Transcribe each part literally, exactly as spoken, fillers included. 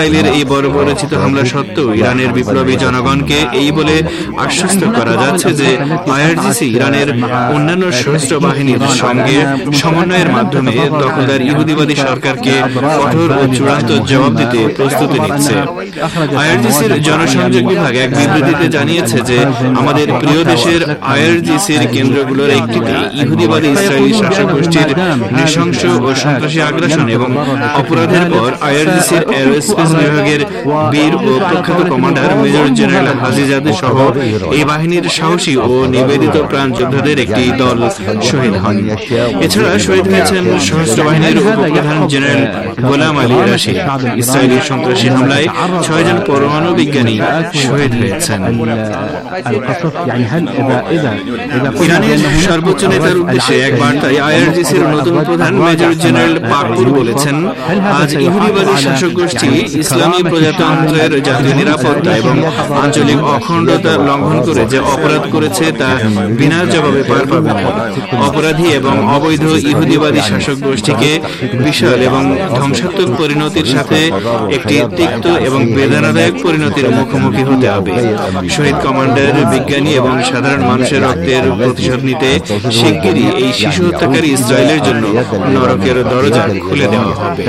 ইসরায়েলের এই বর্বরোচিত হামলা সত্ত্বেও ইরানের বিপ্লবী জনগণকে এই বলে আশ্বস্ত করা যাচ্ছে যে আইআরজিসি ইরানের অন্যান্য সশস্ত্র বাহিনীর সঙ্গে সমন্বয়ের মাধ্যমে দখলদার ইহুদিবাদী সরকারকে কঠোর ও চূড়ান্ত জবাব দিতে প্রস্তুতি নিচ্ছে। আইআরজিসির জনসংযোগ বিভাগ এক বিবৃতিতে জানিয়েছে যে আমাদের প্রিয় দেশের আইআরজিসির কেন্দ্রগুলোর একটিতে ইহুদিবাদী ইসরায়েলি শাসক গোষ্ঠীর নৃশংস ও সন্ত্রাসী আগ্রাসন এবং অপরাধের পর আইআরজিসির এরোস্পেস বিভাগের বীর ও প্রখ্যাত কমান্ডার মেজর জেনারেল হাজিজাদে সহ এই বাহিনীর সাহসী ও নিবেদিত প্রাণ যোদ্ধাদের একটি দল শহীদ হন। এছাড়া শহীদ হয়েছেন সশস্ত্র বাহিনীর উপপ্রধান general Gholam Ali Rashid. Israeli সন্ত্রাসী হামলায় ছয়জন পরমাণু বিজ্ঞানী শহীদ হয়েছেন। ইরানের সর্বোচ্চ নেতার উদ্দেশ্যে এক বার্তায় আইআরজিসির নতুন প্রধান মেজর জেনারেল পাকুর বলেছেন, আজ ইহুদিবাদী শাসক গোষ্ঠী ইসলামী প্রজাতন্ত্রের জাতীয় নিরাপত্তা এবং আঞ্চলিক অখণ্ডতা লঙ্ঘন করে যে অপরাধ করেছে তা বিনা জবাবে পার পাবে না। অপরাধী এবং অবৈধ ইহুদিবাদী শাসক গোষ্ঠীকে বিশাল এবং ধ্বংসাত্মক পরিণতির সাথে একটি তিক্ত এবং বেদনাদায়ক পরিণতির মুখোমুখি হতে হবে। শহীদ কমান্ডার, বিজ্ঞানী এবং সাধারণ মানুষের রক্তের প্রতিশোধ নিতে শিগগিরই এই শিশু হত্যাকারী ইসরায়েলের জন্য নরকের দরজা খুলে দেওয়া হবে।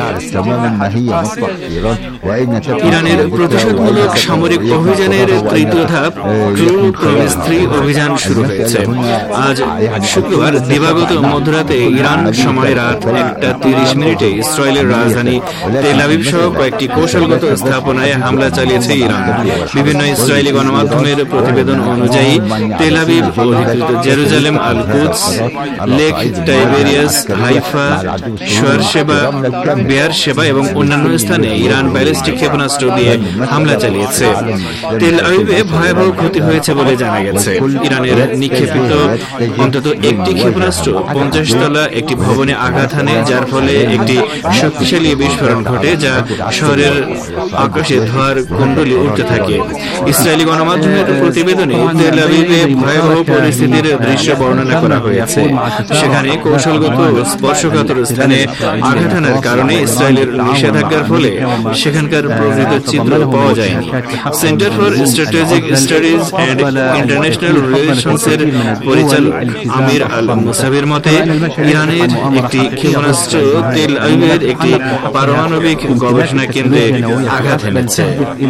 ইরানের প্রতিশোধমূলক সামরিক অভিযানের তৃতীয় ধাপ ট্রু প্রমিস থ্রি অভিযান শুরু হয়েছে। আজ শুক্রবার দিবাগত মধ্যরাতে ইরান সময় রাত একটা তিরিশ মিনিটে ইসরায়েলের রাজধানী তেল আবিব সহ কয়েকটি কৌশলগত স্থাপনায় হামলা চালিয়েছে ইরান। বিভিন্ন ইসরায়েলি গণমাধ্যমের প্রতিবেদন অনুযায়ী তেল আবিব, অধিকৃত Jerusalem, Al Quds, Lake Tiberias, Haifa, শোয়ারশেবা, বেয়ারশেবা এবং অন্যান্য স্থানে ইরান ব্যালিস্টিক ক্ষেপণাস্ত্র দিয়ে হামলা চালিয়েছে। তেল আবিবে ভয়াবহ ক্ষতি হয়েছে বলে জানা গেছে। ইরানের নিক্ষেপিত অন্তত একটি ক্ষেপণাস্ত্র পঞ্চাশ তলা একটি ভবনে আঘাত হানে, যার ফলে একটি শক্তিশালী বিস্ফোরণ ঘটে, যা শহরের আকাশে ধোঁয়ার কুণ্ডলী উঠতে থাকে। ইসরায়েলি গণমাধ্যমের প্রতিবেদনে তেল আবিবে ভয়াবহ পরিস্থিতির দৃশ্য বর্ণনা করা হয়েছে। সেখানে কৌশলগত স্পর্শকাতর স্থানে আঘাত হানার কারণে ইসরায়েলের নিষেধাজ্ঞার ফলে সেখানকার প্রকৃত চিত্র পাওয়া যায়নি। Centre for strategic studies and international রিলেশনসের পরিচালক আমির আল মুসাবির মতে, ইরানের একটি ক্ষেপণাস্ত্র তেল আবিবের একটি পারমাণবিক গবেষণা কেন্দ্রে আঘাত হেনেছে।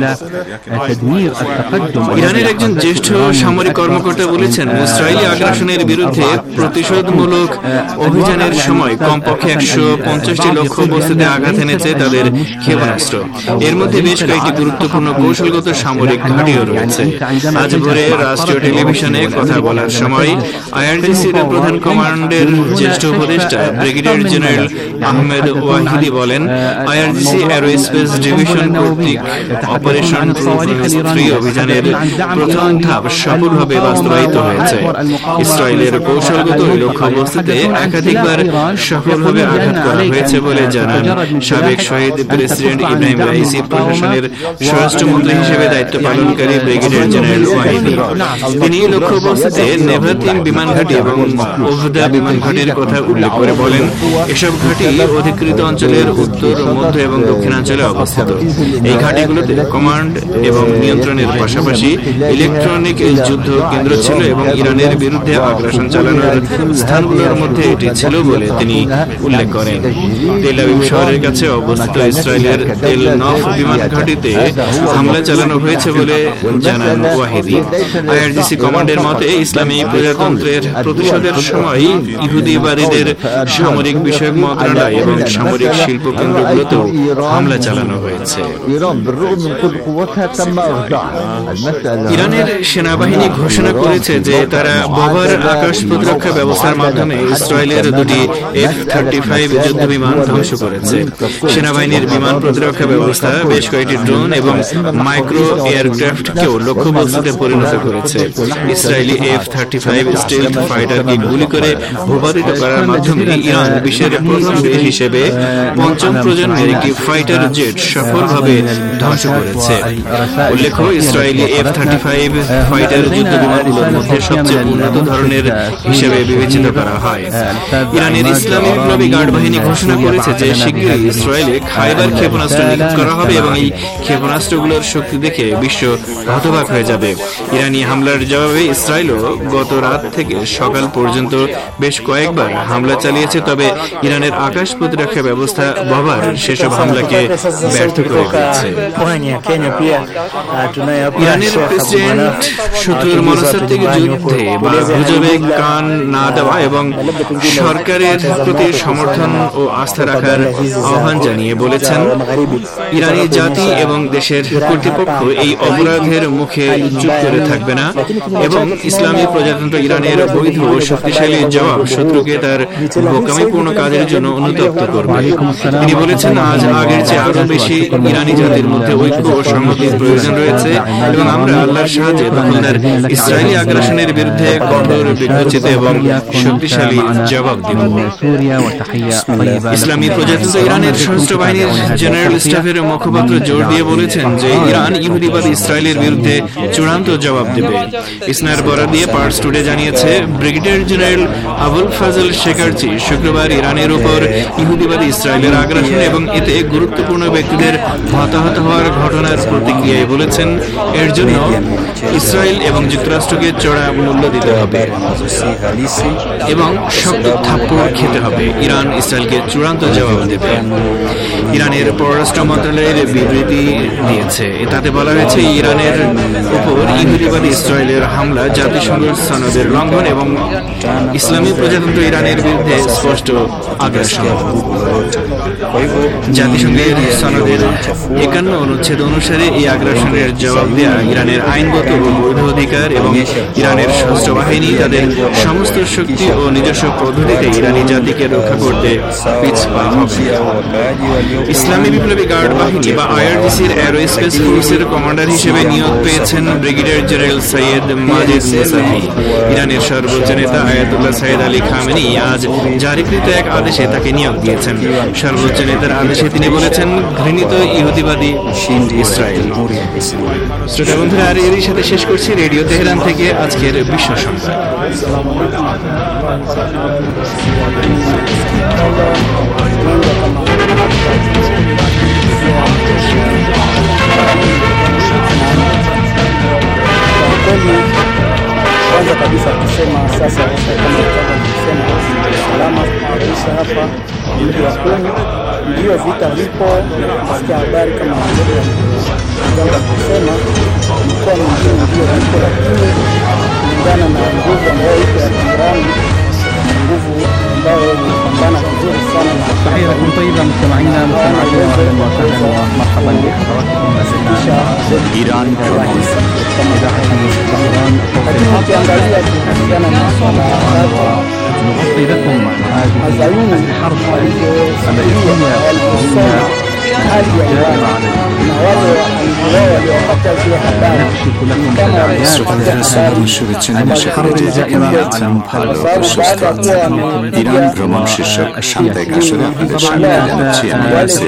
ইরানের একজন জ্যেষ্ঠ সামরিক কর্মকর্তা বলেছেন, ইসরায়েলি আগ্রাসনের বিরুদ্ধে প্রতিশোধমূলক অভিযানের সময় কমপক্ষে একশো পঞ্চাশটি লক্ষ্য বস্তুতে আঘাত এনেছে তাদের ক্ষেপণাস্ত্র। এর মধ্যে বেশ কয়েকটি গুরুত্বপূর্ণ কৌশলগত সামরিক ঘাঁটিও রয়েছে। আজ ভোরে রাষ্ট্রীয় টেলিভিশনে কথা বলার সময় আইআরজিসির প্রধান কমান্ডের জ্যেষ্ঠ উপদেষ্টা ব্রিগেডিয়ার জেনারেল আহমেদ ওয়াহিদি বলেন, আইআরজিসি এরোস্পেস ডিভিশন কর্তৃক অপারেশন থ্রি অভিযানের প্রথম ধাপ সফলভাবে বাস্তবায়িত হয়েছে। ইসরায়েলের কৌশলগত লক্ষ্যবস্তুতে একাধিকবার সফলভাবে আঘাত করা হয়েছে বলে জানান সাবেক শহীদ প্রেসিডেন্ট ইব্রাহিম রাইসি প্রশাসনের স্বরাষ্ট্রমন্ত্রী হিসেবে দায়িত্ব পালনকারী ব্রিগেডিয়ার জেনারেল ওয়াহিদি। তিনি লক্ষ্যবস্তুতে নেভাতিম বিমান ঘাঁটি এবং ওহদা বিমান ঘাঁটির কথা উল্লেখ করে বলেন, এসব ঘাঁটি অধিকৃত অঞ্চলের উত্তর, মধ্য এবং দক্ষিণাঞ্চলে অবস্থিত। এই ঘাঁটিগুলোতে কমান্ড এবং নিয়ন্ত্রণের পাশাপাশি ইলেকট্রনিক যুদ্ধ কেন্দ্র ছিল এবং ইরানের বিরুদ্ধে আগ্রাসন চালানোর স্থানগুলোর মধ্যে এটি ছিল বলে তিনি উল্লেখ করেন। তেল আবিব শহরের কাছে অবস্থিত ইসরায়েলের তেল নফ বিমান ঘাঁটিতে হামলা চালানো হয়েছে বলে জানান ওয়াহিদি। আইআরজিসি কমান্ডের মতে, ইসলামী প্রজাতন্ত্রের প্রতিশোধের সময় ইহুদিবাদীদের সামরিক বিষয়ক মন্ত্রণালয় এবং সামরিক শিল্প কেন্দ্রগুলোতেও হামলা চালানো হয়েছে। ইরানের সেনাবাহিনী ঘোষণা করেছে যে তারা বভার আকাশ প্রতিরক্ষা ব্যবস্থার মাধ্যমে ইসরায়েলের দুটি এফ থার্টি ফাইভ যুদ্ধ বিমান ধ্বংস করেছে। সেনাবাহিনীর বিমান প্রতিরক্ষা ব্যবস্থা বেশ কয়েকটি ড্রোন এবং মাইক্রো এয়ারক্রাফটকেও লক্ষ্যবস্তুতে পরিণত করেছে। Israeli F thirty five stealth ফাইটারকে গুলি করে ভূপাতিত করার মাধ্যমে ইরান বিশ্বের প্রথম দেশ হিসেবে পঞ্চম প্রজন্মের একটি ফাইটার জেট সফলভাবে ধ্বংস করেছে। উল্লেখ্য, Israeli F thirty five fighter যুদ্ধ বিমানগুলোর মধ্যে সবচেয়ে উন্নত ধরনের হিসেবে বিবেচিত করা হয়। ইরানের ইসলামী বিপ্লবী গার্ড বাহিনী ঘোষণা করেছে যে শিগগিরই ইসরায়েলে খাইবার ক্ষেপণাস্ত্র করা হবে এবং এই ক্ষেপণাস্ত্রগুলোর শক্তি দেখে বিশ্ব হতবাক হয়ে যাবে। ইরানি হামলার জবাবে ইসরায়েলও গত রাত থেকে সকাল পর্যন্ত বেশ কয়েকবার হামলা চালিয়েছে, তবে ইরানের আকাশ প্রতিরক্ষা ব্যবস্থা বাবার সেসব হামলাকে ব্যর্থ করে দিয়েছে। ইরানের প্রেসিডেন্ট শত্রুর মনস্তাত্ত্বিক যুদ্ধে বা গুজবে কান না দেওয়া এবং সরকারের প্রতি সমর্থন ও আস্থা রাখার আহ্বান জানিয়ে বলেছেন, ইরানি জাতি এবং দেশের কর্তৃপক্ষ এই অপরাধের মুখে চুপ করে থাকবে না এবং ইসলামী প্রজাতন্ত্র ইরানের বৈধ ও শক্তিশালী জবাব শত্রুকে তার বোকামিপূর্ণ কাজের জন্য অনুতপ্ত করবে। তিনি বলেছেন, আজ আগের চেয়ে আরো বেশি ইরানি জাতির মধ্যে ঐক্য ও সংহতির প্রয়োজন রয়েছে এবং আমরা আল্লাহর সাহায্যে দখলদার ইসরায়েলি আগ্রাসনের বিরুদ্ধে কঠোর বিবেচিত এবং শক্তিশালী জবাব দিব। ইসলামী প্রজাতন্ত্র ইরানের সশস্ত্র বাহিনীর জেনারেল স্টাফের মুখপাত্র জোর দিয়ে বলেছেন যে ইরান ইহুদিবাদী ইসরায়েলের বিরুদ্ধে চূড়ান্ত জবাব দেবে। ইসনার বরাত দিয়ে পার্স টুডে জানিয়েছে, brigadier general Abolfazl Shekarchi শুক্রবার ইরানের উপর ইহুদিবাদী ইসরায়েলের আগ্রাসন এবং এতে গুরুত্বপূর্ণ ব্যক্তিদের হতাহত হওয়ার ঘটনার প্রতিক্রিয়ায় বলেছেন, এর জন্য ইসরায়েল এবং যুক্তরাষ্ট্রকে চড়া মূল্য দিতে হবে এবং শক্ত থাপ্পড় খেতে হবে। ইরান ইসরায়েলকে চূড়ান্ত জবাব দেবে। ইরানের পররাষ্ট্র মন্ত্রণালয়ের বিবৃতি দিয়েছে, তাতে বলা হয়েছে ইরানের উপর ইহুদিবাদী ইসরায়েলের হামলা জাতিসংঘ সনদের লঙ্ঘন এবং ইসলামী প্রজাতন্ত্র ইরানের বিরুদ্ধে স্পষ্ট আগ্রাসন। জাতিসংঘের সনদের একান্ন অনুচ্ছেদ অনুসারে এই আগ্রাসনের জবাব দেয়া ইরানের আইনগত ও বৈধ অধিকার এবং ইরানের সশস্ত্র বাহিনী তাদের সমস্ত শক্তি ও নিজস্ব পদ্ধতিতে ইরানি জাতিকে রক্ষা করতে পিছপা হবে। ইসলামী বিপ্লবী গার্ড বাহিনী বা আইআরজিসির অ্যারোস্পেস ফোর্সের কমান্ডার হিসেবে নিয়োগ পেয়েছেন brigadier general Seyed Majid Mousavi. ইরানের সর্বোচ্চ নেতা আয়াতুল্লাহ সাইয়েদ আলী খামেনি আজ জারিকৃত এক আদেশে তাকে নিয়োগ দিয়েছেন। সর্বোচ্চ নেতার আদেশে তিনি বলেছেন, ঘৃণিত ইহুদিবাদী ইসরায়েল। শ্রোতা বন্ধুরা, আর এরই সাথে শেষ করছি রেডিও তেহরান থেকে আজকের বিশ্ব সংবাদ। Kwanza kabisa kusema sasa kama kusema usalama maisha hapa mji wa Kumi, ndio vita vipo. Nasikia habari kama ndio jambo kusema mkoa mwingine ndio vipo, lakini kulingana na nguvu ambayo iko ya Iran, nguvu ambayo inapambana vizuri sana. تحياتكم طيبة مستمعينا مستمعينا أهلا وسهلا ومرحبا بحضراتكم مساء إيران إذاعة طهران. نغطي لكم هذه الحرب التي Iran ভ্রমণ শীর্ষক সাপ্তাহিক আসরে আপনাদের স্বাগত জানাচ্ছি। আমি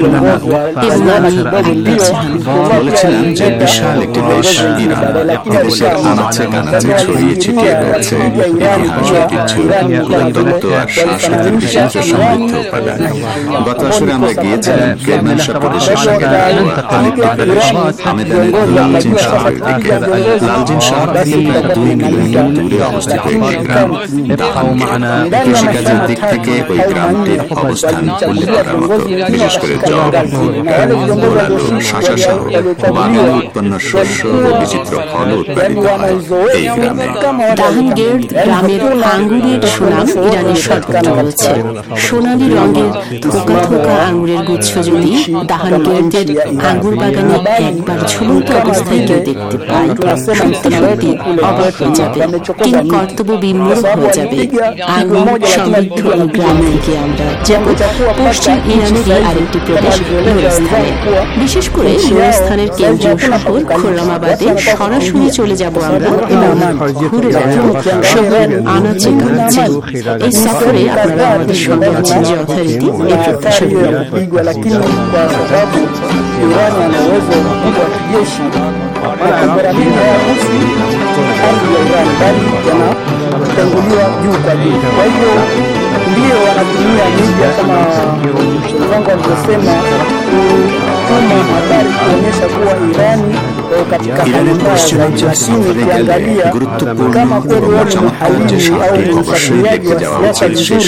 বলেছিলাম যে বিশাল একটি দেশ ইরান, এদেশের আনাচে কানাচে ছড়িয়ে ছিটিয়ে রয়েছে ইতিহাস, ঐতিহ্য, তত্ত্ব আর সংস্কৃতির বিশিষ্ট সমৃদ্ধ উপাদান। গত আসরে আমরা গিয়েছিলাম কেরমানশাহ প্রদেশের সঙ্গে আরেকটি প্রদেশ হামেদানের লালজিন শহরের দিকে। লালজিন শহর থেকে প্রায় দুই কিলোমিটার দূরে অবস্থিত একটি গ্রাম দাহান। কৃষিকাজের দিক থেকে ওই গ্রামটির অবস্থান উল্লেখ করার মতো, বিশেষ করে জব, গোলালু, শশা সহ বাগান উৎপন্ন শস্য ও বিচিত্র ফল উৎপাদিত হয় এই গ্রামে। দাহানগের গ্রামের আঙ্গুরের সুনাম ইরানের সর্বত্র রয়েছে। সোনালী রঙের থোকা থোকা আঙ্গুরের গুচ্ছ যদি দাহানগেরদের আঙ্গুর বাগানে একবার ঝুলন্ত অবস্থায় কেউ দেখতে পায়, সত্যি সত্যি অবাক হয়ে যাবে, কিং কর্তব্য বিমূঢ় হয়ে যাবে। আঙ্গুর সমৃদ্ধ এই গ্রাম থেকে আমরা যাব পশ্চিম ইরানের আরেকটি প্রদেশ নুরস্থানে। বিশেষ করে নুরস্থানের কেন্দ্রীয় শহর খোরামাবাদে সরাসরি চলে যাব আমরা এবং ঘুরে দেখব শহরের আনাচে কানাচে। এই সফরে আপনারা আমাদের সঙ্গে আছেন যথারীতি এই প্রত্যাশা করি। Irani ana uwezo mkubwa wa kijeshi, makombora mengi hayagusi ardhi ya Iran bali yanatenguliwa juu kwa juu. Kwa hiyo ndio wanatumia media kama wenzangu walivyosema kutuma habari kuonyesha kuwa Irani katika hali mbaya zaidi, lakini ukiangalia kama kweli wao ni muhalili au ni mfuatiliaji wa siasa vizuri,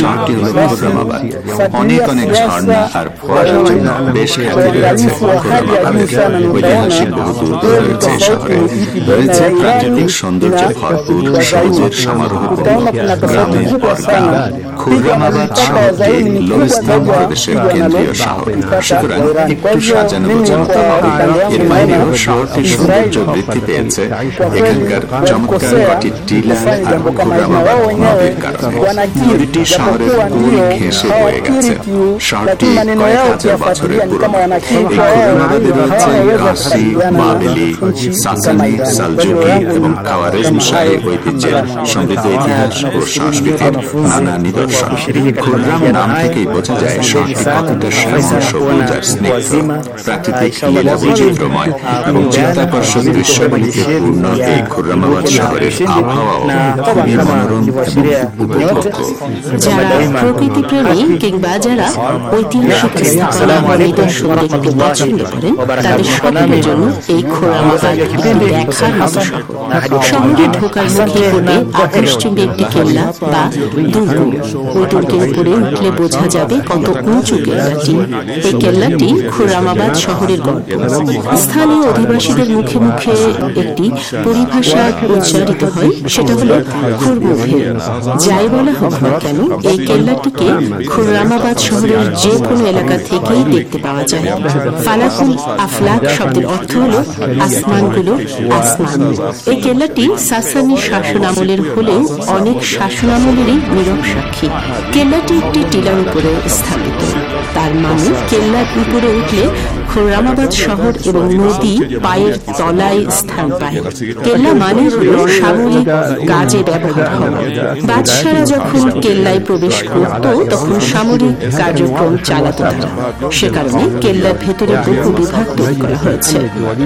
অনেক অনেক ঝর্ণা আর ফোয়ারার জন্য বেশ খ্যাতি রয়েছে খুররামাবাদের। ঐতিহাসিক বহু দুর্গ রয়েছে এই শহরে, রয়েছে প্রাকৃতিক সৌন্দর্যে ভরপুর সবুজের সমারোহপূর্ণ গ্রামের পর গ্রাম। খুররামাবাদ শহরটি লোরিস্তান প্রদেশের কেন্দ্রীয় শহর, সুতরাং একটু সাজানো গোছানো তো হবে। এর বাইরেও শহরটির সৌন্দর্য বৃদ্ধি পেয়েছে এখানকার চমৎকার কটি টিলা আর খুররামাবাদ নদীর কারণে। নদীটি শহরের কুল ঘেঁষে বয়ে গেছে। শহরটি কয়েক হাজার বছরের পুরনো। এই খুররামাবাদে রয়েছে কাশি, বাবেলি, সাসানি, সালজুকি এবং খাওয়ারেজম শাহী ঐতিহ্যের সমৃদ্ধ ইতিহাস ও সংস্কৃতির নানা নিদর্শন। খুররাম নাম থেকেই বোঝা যায় শহরটি কতটা শ্যামল, সবুজ আর স্নিগ্ধ। প্রাকৃতিক লীলা বৈচিত্র্যময় এবং চিত্তাকর্ষক দৃশ্যগুলিতে পূর্ণ এই খুররামাবাদ শহরের আবহাওয়াও খুবই মনোরম এবং উপভোগ্য। যারা প্রকৃতি প্রেমী কিংবা যারা ঐতিহাসিক স্থাপনা বা নিদর্শন দেখতে পছন্দ করেন, তাদের সকলের জন্য এই খুররামাবাদ দেখার মতো শহর। শহরে ঢোকার মুখে পড়বে আকাশচুম্বী একটি কেল্লা বা দুর্গ। ওই দুর্গের উপরে উঠলে বোঝা যাবে কত উঁচু কেল্লাটি। এই কেল্লাটি খুররামাবাদ শহরের গল্প। স্থানীয় অধিবাসীদের মুখে মুখে একটি পরিভাষা উচ্চারিত হয়, সেটা হলো খুরমুখে। যাই বলা হোক না কেন, এই কেল্লাটিকে খুররামাবাদ শহরের যে কোনো এলাকা থেকেই দেখতে পাওয়া যায়। ফালাকুল আফলাক শব্দের অর্থ হলো আসমানগুলোর আসমান। এই কেল্লাটি সাসানি শাসনামলের হলেও অনেক শাসনামলেরই নীরব সাক্ষী। কেল্লাটি একটি টিলার উপরে স্থাপিত। তার মানে কেল্লার উপরে উঠলে খুররামাবাদ শহর এবং নদী পায়ের তলায় স্থান পায়। কেল্লা মানে হল সামরিক কাজে ব্যবহার হওয়া। বাদশারা যখন কেল্লায় প্রবেশ করত তখন সামরিক কার্যক্রম চালাত তারা। সে কারণে কেল্লার ভেতরে বহু বিভাগ তৈরি করা হয়েছে।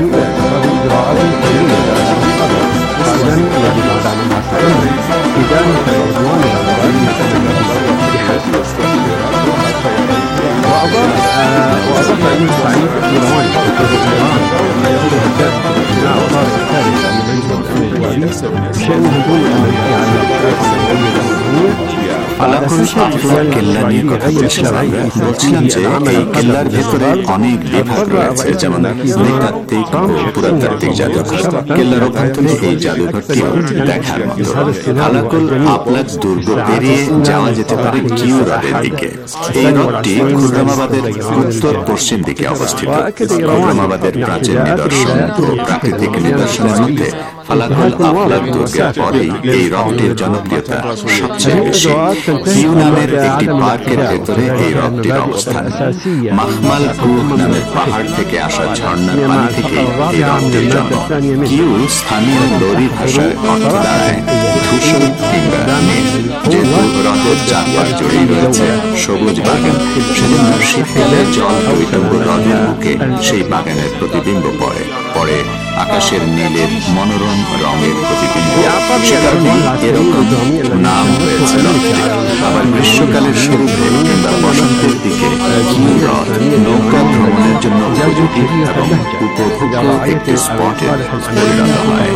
وأضاف أن تعريف إيران بإيران يهدد مع طارق الثالث لمنزل بشأن هجوم الأمريكي على الولايات المتحدة ফালাকুল আফলাক কেল্লা নিয়ে কথা বলছিলাম আমরা। বলছিলাম যে এই কেল্লার ভেতরে অনেক বিভাগ রয়েছে, যেমন নৃতাত্ত্বিক ও পুরাতাত্ত্বিক জাদুঘর। কেল্লার অভ্যন্তরে এই জাদুঘরটিও দেখার মতো। ফালাকুল আফলাক দুর্গ পেরিয়ে যাওয়া যেতে পারে কিউ হ্রদের দিকে। এই হ্রদটি খুররামাবাদের উত্তর পশ্চিম দিকে অবস্থিত। খুররামাবাদের প্রাচীন নিদর্শন ও প্রাকৃতিক নিদর্শনের মধ্যে ফালাকুল আফলাক দুর্গের পরেই এই হ্রদটির জনপ্রিয়তা সবচেয়ে বেশি। কিউ নামের একটি পার্কের ভেতরে এই হ্রদটির অবস্থান। মাহমাল কুহ নামের পাহাড় থেকে আসা ঝর্ণার পানি থেকে এই হ্রদটির জন্ম। কিউ স্থানীয় লোরি ভাষায় অর্থ দাঁড়ায় ধূসর কিংবা নীল। যেহেতু হ্রদের চারপাশ জুড়েই রয়েছে সবুজ বাগান, সেজন্য শীতকালে জল পরিপূর্ণ হ্রদের বুকে সেই বাগানের প্রতিবিম্ব পড়ে পড়ে আকাশের নীলের মনোরম রঙের প্রতিবিম্ব। সে কারণে এরকম নাম হয়েছে হ্রদটির। আবার গ্রীষ্মকালের শুরুতে কিংবা বসন্তের দিকে কিউ হ্রদ নৌকা ভ্রমণের জন্য উপযোগী এবং উপভোগ্য একটি স্পটে পরিণত হয়।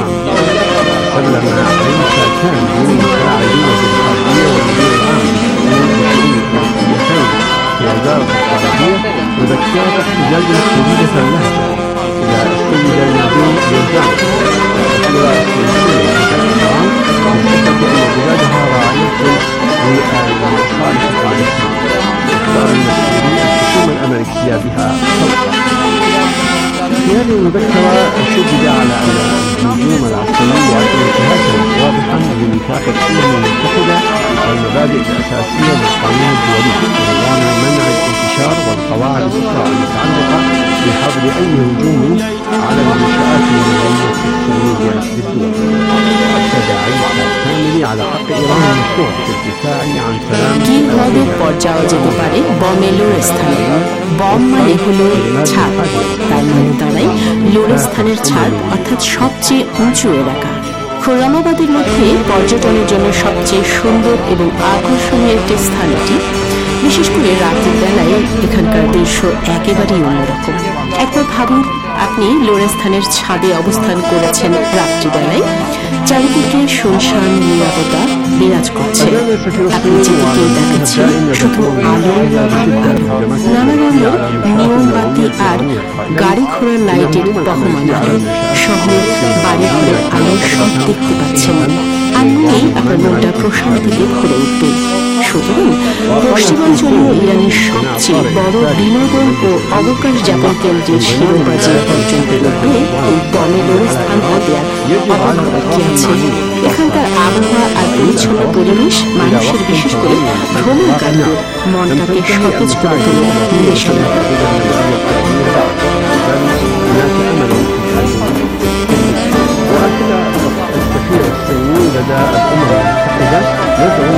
وذكرت احتجاجا شديدة اللهجة إذا استند النبي بالجمع وتثبت أن بلادها راعية للمصالح القادمة باعتبار المسؤولين الحكومة الأمريكية بها صوتا. في هذه المذكرة شدد على أن الهجوم العسكري انتهاكا واضحا بميثاق الأمم المتحدة والمبادئ الأساسية للقانون الدولي ونظام منع الانتشار والقواعد الأخرى المتعلقة بحظر أي هجوم على المنشآت المدنية السامية للدول. وأكد عيسى الكاملي على حق إيران المشروع في الدفاع عن سلام কি হ্রদের পর যাওয়া যেতে পারে বমেলোর স্থানে। বম মানে হলো ছাদ, তার মানে দাঁড়ায় লোর স্থানের ছাদ অর্থাৎ সবচেয়ে উঁচু এলাকা। খোরামাবাদের মধ্যে পর্যটনের জন্য সবচেয়ে সুন্দর এবং আকর্ষণীয় একটি স্থান এটি। বিশেষ করে রাতের বেলায় এখানকার দৃশ্য একেবারেই অন্যরকম। একবার ভাবুন, আপনি লোরেস্থানের ছাদে অবস্থান করেছেন রাত্রিবেলায়, চারিদিকে শুনশান নীরবতা বিরাজ করছে, আপনি যেদিকে দেখাচ্ছেন শুধু আলো নানা রঙের মোমবাতি আর গাড়ি ঘোড়ার লাইটের বহমান আলো, শহর বাড়ি ঘরের আলো সব দেখতে পাচ্ছেন। আপনি আপনার মনটা প্রশান্তিতে ভরে উঠবে। সুতরাং পশ্চিমাঞ্চলীয় ইরানের সবচেয়ে বড় বিনোদন ও অবকাশ যাপন কেন্দ্রের শিরোবাজি অর্জন করতে এই বনে লোরেস্থান হতে আর অবাক হবার কি আছে। এখানকার আবহাওয়া আর পরিচ্ছন্ন পরিবেশ মানুষের, বিশেষ করে ভ্রমণকারীদের মনটাকে সতেজ করে তোলে নির্দেশনা। لدى الأمم المتحدة يدعو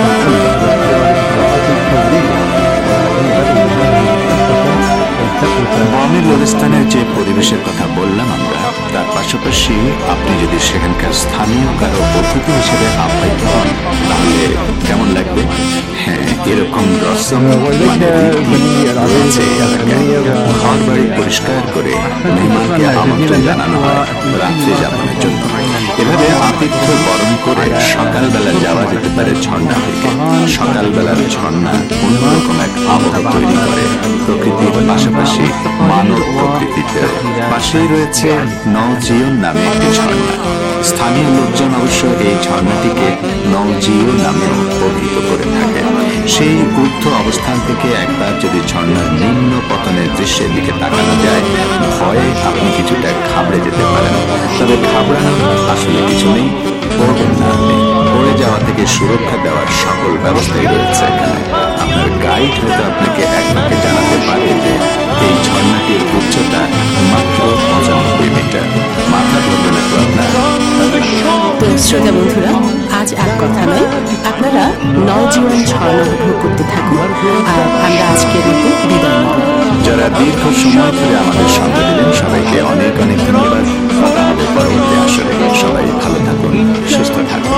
বনের লোরেস্থানের যে পরিবেশের কথা বললাম আমরা, তার পাশাপাশি আপনি যদি সেখানকার স্থানীয় কারো অতিথি হিসেবে আপ্যায়িত হন, তাহলে কেমন লাগবে? হ্যাঁ, এরকম রসম রয়েছে এলাকায়। ঘর বাড়ি পরিষ্কার করে মেহমানকে আমন্ত্রণ জানানো হয় রাত্রি যাপনের জন্য। এভাবে আতিথ্য বরণ করে সকালবেলা যাওয়া যেতে পারে ঝর্ণা থেকে। সকালবেলার ঝর্ণা অন্যরকম এক আবহাওয়া তৈরি করে প্রকৃতির পাশাপাশি মানব প্রকৃতিতে। পাশেই রয়েছে নওজিয়ন নামে একটি ঝর্ণা। স্থানীয় লোকজন অবশ্য এই ঝর্ণাটিকে নওজিয়ন নামে অভিহিত করে থাকে। সেই ঊর্ধ্ব অবস্থান থেকে একবার যদি ঝর্ণার নিম্ন পতনের দৃশ্যের দিকে তাকানো যায়, ভয়ে আপনি কিছুটা ঘাবড়ে যেতে পারেন। তবে ঘাবড়ানোর আসলে কিছু নেই, পড়বেন না আপনি। পড়ে যাওয়া থেকে সুরক্ষা দেওয়ার সকল ব্যবস্থাই রয়েছে এখানে। আপনার গাইড হয়তো আপনাকে একবারে জানাতে পারে যে এই ঝর্ণাটির উচ্চতা মাত্র পঁচানব্বই মিটার। মাথা ধরবে না তো আপনার। তো শ্রোতা বন্ধুরা, আজ আর কথা নয়, আপনারা নওজিয়ন ঝর্ণা উপভোগ করতে থাকুন। আর আমরা আজকের মতো বিদায় নেব। যারা দীর্ঘ সময় ধরে আমাদের সঙ্গে দিলেন, সবাইকে অনেক অনেক ধন্যবাদ। কথা হবে পরবর্তী আসরে। সবাই ভালো থাকুন, সুস্থ থাকুন।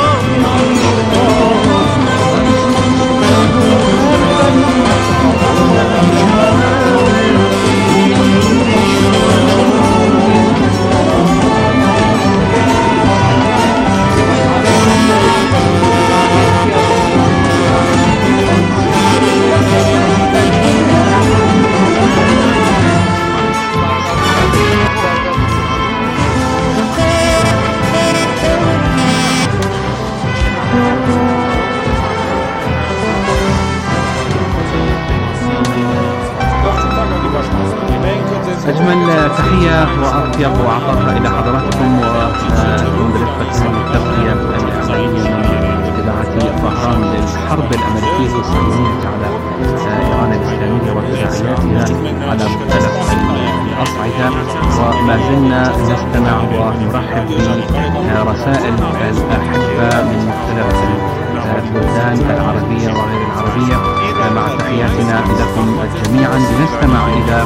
أجمل تحية وأطيب وعطاء إلى حضراتكم ومدرسة التغذية الإعلامية من إذاعة طهران للحرب الأمريكية الصهيونية على إيران الإسلامية وتداعياتها على مختلف الأصعدة. وما زلنا نستمع ونرحب برسائل الأحبة من مختلف البلدان العربية وغير العربية. مع تحياتنا لكم جميعا لنستمع إلى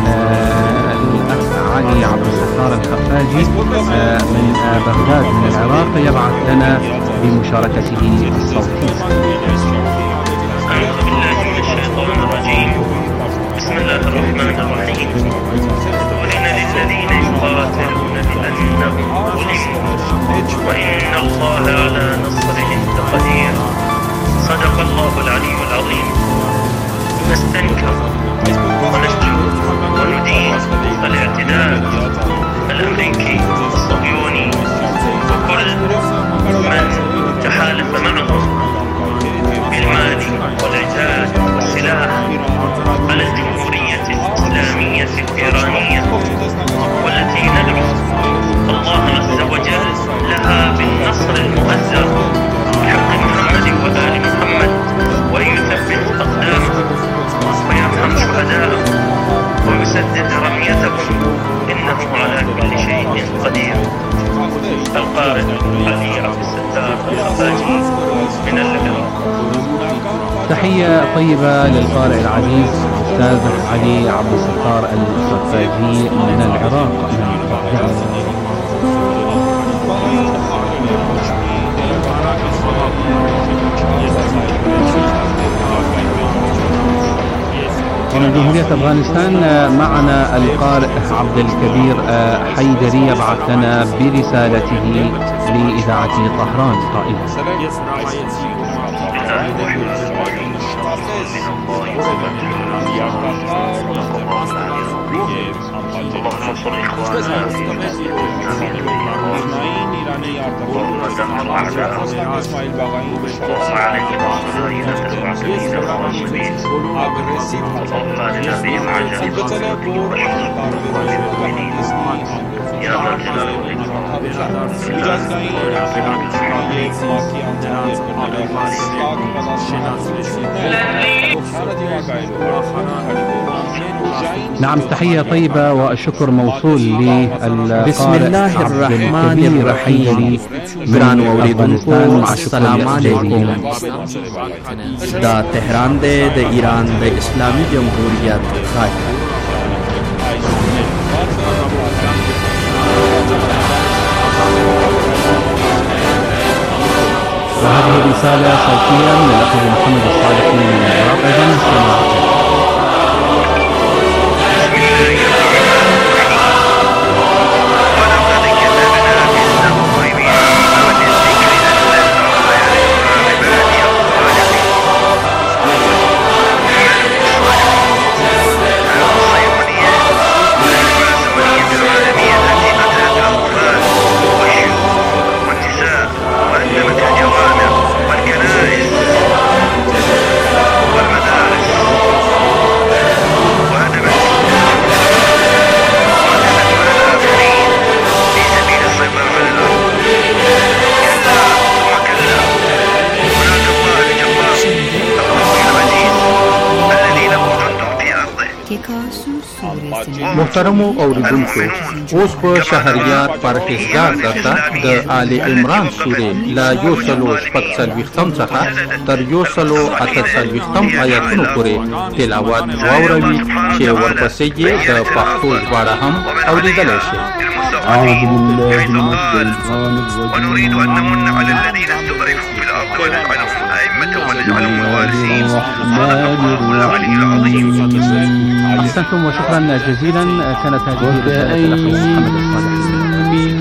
الأخ علي عبد الستار الخفاجي من بغداد من العراق، يبعث لنا بمشاركته الصوتية. أعوذ بالله من الشيطان الرجيم. بسم الله الرحمن الرحيم. أذن للذين يقاتلون بأنهم ظلموا وإن الله على نصرهم لقدير. صدق الله العلي العظيم. نستنكر ونشجع وندين الاعتداء الأمريكي الصهيوني وكل من تحالف معهم بالمال والعتاد والسلاح على الجمهورية الإسلامية الإيرانية، والتي ندعو الله عز وجل لها بالنصر المؤزر بحق محمد وآل محمد، وأن يثبت أقدامهم ويرحم شهداءهم ويسدد رميتهم، إنه على كل شيء قدير. القارئ علي عبد الستار الخفاجي من العراق. تحية طيبة للقارئ العزيز أستاذ علي عبد الستار الخفاجي من العراق. ومن جمهورية أفغانستان معنا القارئ عبد الكبير حيدري يبعث لنا برسالته لإذاعة طهران قائلا: اللهم انصر إخواننا اللهم دمر أعداءهم اللهم عليهم بالصهاينة المعتدين الغاصبين اللهم أرنا بهم عجائب قدرتك وشرك المؤمنين يا ذا الجلال والإكرام نعم، تحية طيبة والشكر موصول للقارئ بسم الله الرحمن الرحيم. ګران اوریدونکو السلام علیکم. دا تهران دی، د ایران د اسلامي جمهوریت غږ. وهذه رسالة صوتية من الأخ محمد الصالحي من العراق. أيضا محترمو اوریدونکو، اوس په شهریار پرهیزګار درته د آل عمران سورې له یو سلو شپږ څلوېښتم څخه تر یو سلو اته څلوېښتم آیاتونو پورې تلاوت واوروي چې ورپسې یې د پښتو ژباړه هم اورېدلی شي. أعوذ بالله من الشيطان الرجيم. ونريد أن نمن على الذين استضعفوا في الأرض ونجعلهم أئمة ونجعلهم الوارثين صدق الله العلي العظيم. أحسنتم وشكرا جزيلا. كانت هذه رسالة الأخ محمد الصالحي.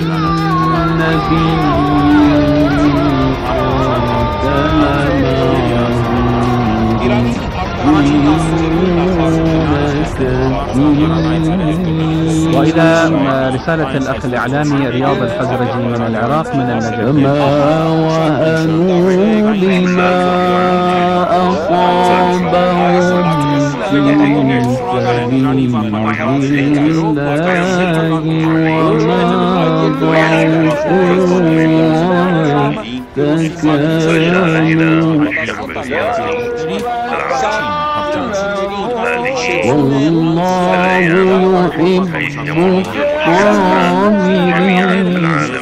وإلى رسالة الأخ الإعلامي رياض الحزرجي من العراق من النجف: ما وهنوا لما أصابهم في سبيل والله يحب الصابرين.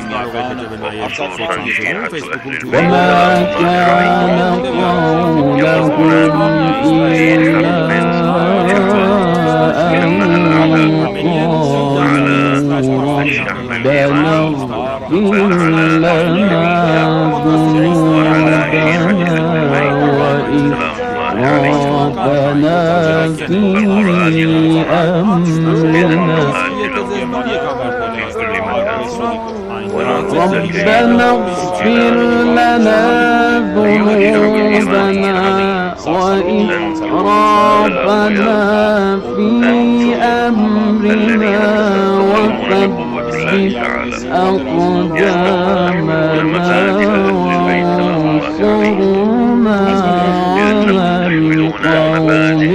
وما كان قولهم إلا أن قالوا ربنا اغفر لنا ذنوبنا ربنا اغفر لنا ذنوبنا وإسرافنا في أمرنا وثبت أقدامنا وانصرنا على القوم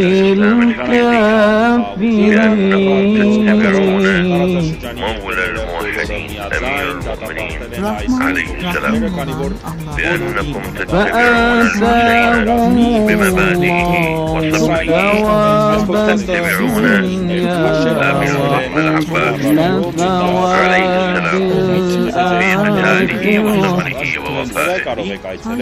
الكافرين. مولى الموحدين أمير المؤمنين عليه السلام بأنكم تتبعون بمبادئه وصفحه وتتبعون أمير الرحمن العباس عليه السلام بمثاله وصفحه وفائه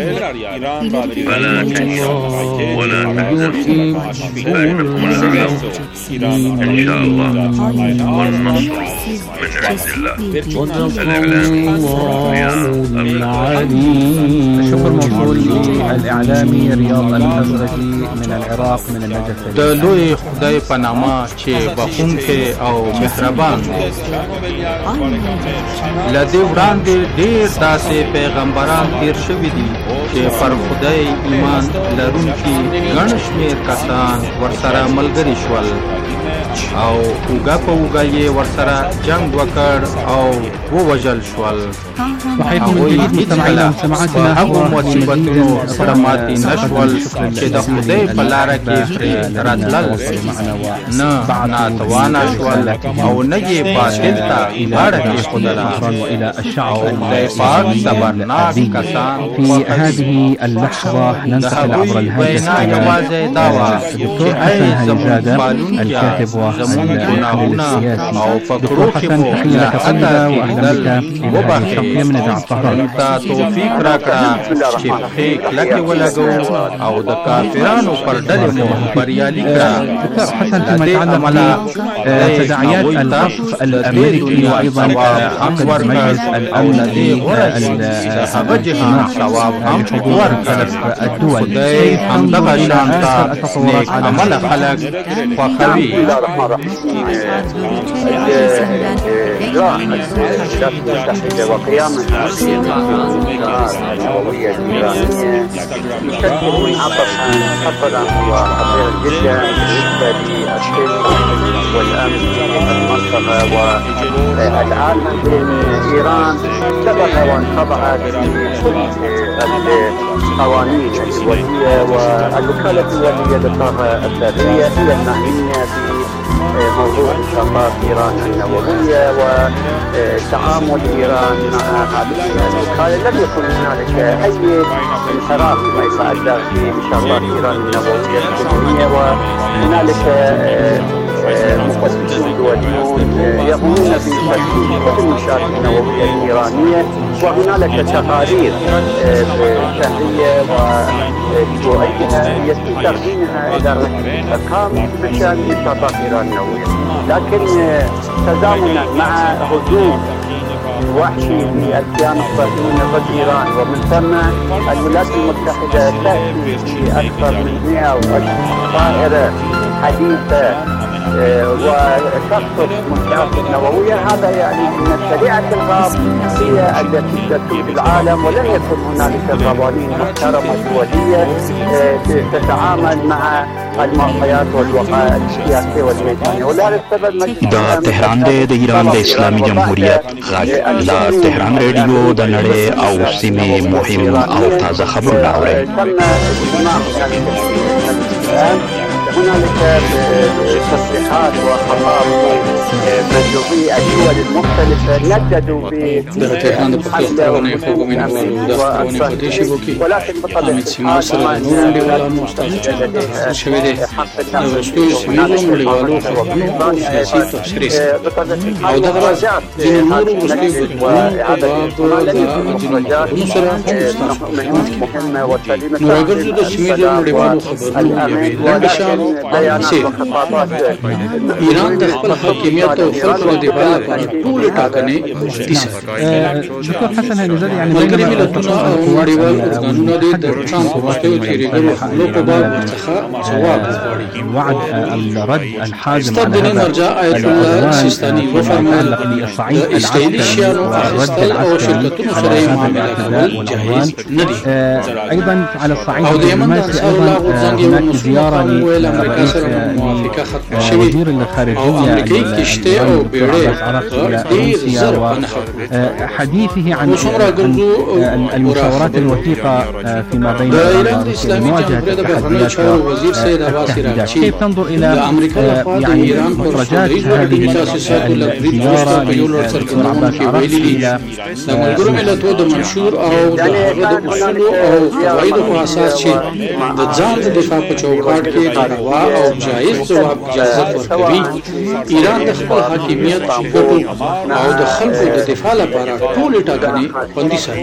فلا تهنوا ولا تحزنوا فإنكم الأعلون إن شاء الله والنصر من عند الله. الإعلامي رياض الشكر موصول للإعلامي رياض الأزرقي من العراق من النجف. د لوی خدای په نامه چې بخښونکی او مهربان له دې وړاندې ډېر داسې پیغمبران تیر شوي دي چې پر خدای ایمان لرونکي ګڼ شمېر کسان ورسره ملګري شول او اوږه په اوږه یې ورسره جنګ وکړ او ووژل شول. هغوی هېڅکله په هغو مصیبتونو سره ماتې نه شول چې د خدای په لاره کې پرې راتلل، نه ناتوانه شول او نه یې باطل ته غاړه کېښودله او خدای پاک صبرناک کسان في هذه اللحظة ننتقل عبر الهاتف إلى الدكتور حسن هيجادة الكاتب والمحلل السياسي. دكتور حسن تحية لك طيبة وأهلا بك إلى هذه الشرقية من إذاعة طهران. توفیق راکړه چې پښې کلکې ولګو او د کافرانو پر ډلې مو بریالي کړه. دكتور حسن فيما يتعلق بتداعيات القصف الأمريكي وأيضا عقد مجلس الأمن لحوار الدول، كيف تنظر إلى آخر التطورات على عمل خلق وخوي وقيامها النووية الإيرانية يشكل منعطفا خطرا وخطيرا جدا بالنسبة للسلم والأمن في المنطقة والعالم، بين إيران سبق وانخضعت لكل القوانين الدولية والوكالة الدولية للطاقة الذرية هي المعنية بموضوع انشطات إيران النووية وتعامل إيران مع هذه الوكالة. لم يكن هنالك أي انحراف فيما يتعلق بانشطات إيران النووية السلمية، وهنالك مقدسون دوليون يقومون بتسجيل كل المنشآت النووية الإيرانية، وهنالك تقارير شهرية وأسبوعية يتم تقديمها إلى الحكام بشأن انشطات إيران النووية. لكن تزامنا مع هجوم وحشي في الكيان الصهيوني ضد إيران، ومن ثم الولايات المتحدة تأتي بأكثر من مئة وعشرين طائرة حديثة وتخصص منشآت النووية، هذا يعني أن شريعة الغرب هي التي تسود العالم، ولن يكن هنالك قوانين محترمة دولية تتعامل مع المعطيات والوقائع السياسية والميدانية. ولهذا السبب دا تهران د ایران د اسلامي جمهوریت غږ لا تهران رادیو د نړۍ او سیمې مهم او تازه خبرونه اوري. هنالك تصريحات وخطاب مندوبي الدول المختلفة نددوا بحملة ولكن بطبيعة مهمة وسليمة ایران د خپل حاکمیت او خلکو د دفاع لپاره ټول ټاکنې مشتي سره دکتور حسن هيجادة يعني ملګري ملتونه او نړیوال ارګانونه د ټرامپ په واسطه تیریدلو حملو په باب څخه ځواب غواړي. وعد الرد الحازم استاذ مرجع آیت الله سیستاني وفرمایل اسرائیلي شیانو اخیستل او شرکتونو سره معامله کول جایز نه دي. ايضا على الصعيد الدبلوماسي ايضا هناك زياره لامريكا سره موافقه ختمه شوې وزير الخارجية امریکایي کشته او بیړۍ ډېر زر حديثه عن المشاورات الوثيقة فيما بين مواجهة التحديات والتهديدات. كيف تنظر إلى يعني مخرجات هذه الزيارة للدكتور عباس عرفي إلى ملګرو د منشور او د هغه د اصولو او قواعدو په اساس چې د ځان د دفاع په چوکاټ کې د روا او جایز ځواب اجازه ورکوي ایران د خپل حاکمیت ګټو او د خلکو د دفاع لپاره ټول ټاکنې خوندي ساتي.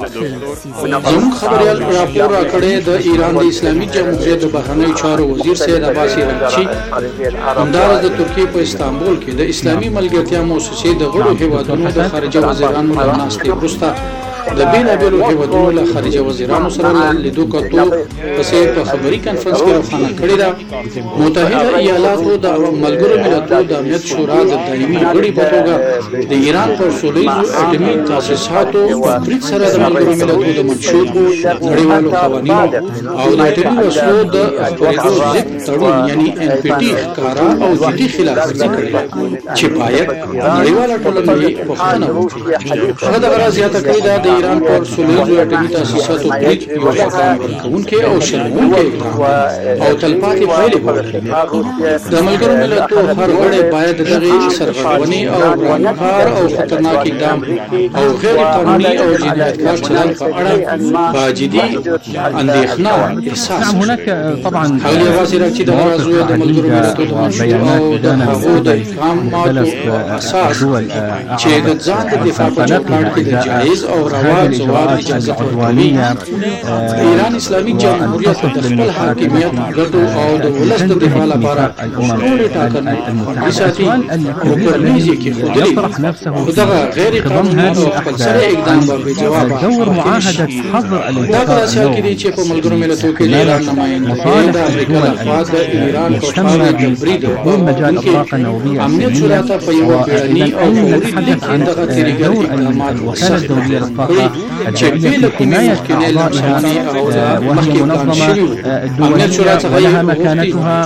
زموږ خبريال راپور راکړی د ایران د اسلامي جمهوریت د بهرنیو چارو وزیر سید عباس ایرانچی همدارس د ترکیې په استانبول کې د اسلامي ملګرتیا مؤسسې د غړو هیوادونو د خارجه وزیرانو له ناستې وروسته د بېلابېلو هیوادونو له خارجه وزیرانو سره لیدو کتو پسې په خبري کنفرانس کې روښانه کړې ده متحده ایالاتو د ملګرو ملتونو د امنیت شورا د دایمي غړي په توګه د ایران پر سولیزو اټومي تاسیساتو په برید سره د ملګرو ملتونو د منشورو نړیوالو قوانینو او د اټومي وسلو د خپرېدو ضد تړون یعنی ان پی ټي ښکارا او جدي خلافورزي کړې چې باید نړیواله ټولنه یې پوښتنه وکړي. هغه دغه راز زیاته کړې ده د ایران پر سولیزو اټومي تاسیساتو برید یو شکام ورکوونکی او شرموونکی اقدام او تلپاتې پایلې به ولري. د ملګرو ملتونو هر غړی باید دغه سرغړونې او ورانکار او خطرناک اقدام او غیر قانوني او جنایتکار چلند په اړه با جدي اندېښنه احساس کړي. هناك طبعا حاولي غازي راکچي د غرازو د ملګرو ملتونو د منشور او د هغو د اقداماتو اساس چې د ځان د دفاع په چوکاټ کې د جایز او روا ځواب اجازه ورکوي. ایران اسلامي جمهوریت د خپل حاکمیت ګټو او د ولس د دفاع لپاره ټول ټاکنې خوندي ساتي او پر میز کې ښودلي دغه غیر قانوني او خپلسري اقدام به جواب دور معاهدة حظر دغه اسیا کې دي چې په ملګرو ملتونو کې د ایران نمائندګي د امریکا لخوا د ایران په خاوره جبري د مجال الطاقة النووية امنیت شورا ته په یو بیانیه او فوري لیک کې دغه تریګر اقدامات الوكالة الدولية للطاقة چې بل کومه کې لامشاني او وهي منظمة دولية ولها مكانتها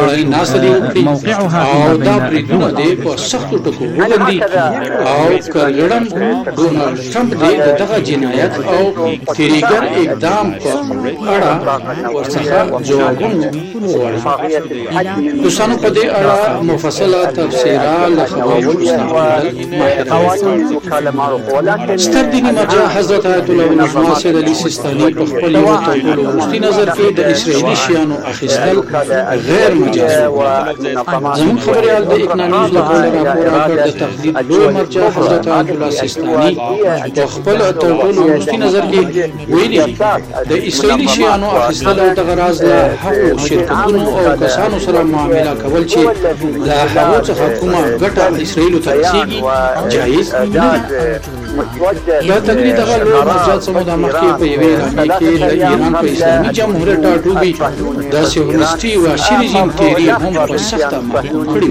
وموقعها او دا بریدونه دي په سختو ټکو وګندي او کړهړم ډونالد ټرمپ دې دغه جنایت او تریګر اقدام په اړه ورڅخه جوابونه وغواړي. دوستانو په دې اړه مفصله تفسیره له خبرو ستر دیني مرجع حضرت آیت الله العظمى سید علي سیستاني په خپل یو تر وروستي نظر کې د اسرائیلي شیانو اخیستل غیر مجاز زموږ خبريال د اکنامیز لپاره راپور راکړ د تقلید لوی مرجع حضرت آیت الله سیستاني په خپل تر وروستي نظر کې ویلي د اسرائیلي شیانو اخیستل د غراض له هغو شرکتونو او کسانو سره معامله کول چې له هغو څخه کومه ګټه اسرائیل ته رسیږي جایز نه دا تقلید هغه لوی مرجع څخه د مخکې په یوې اعلامیه کې د ایران په اسلامي جمهوریت ټاټوبي د سیونیستي او شریزم تیری هم په سخته محکوم کړي.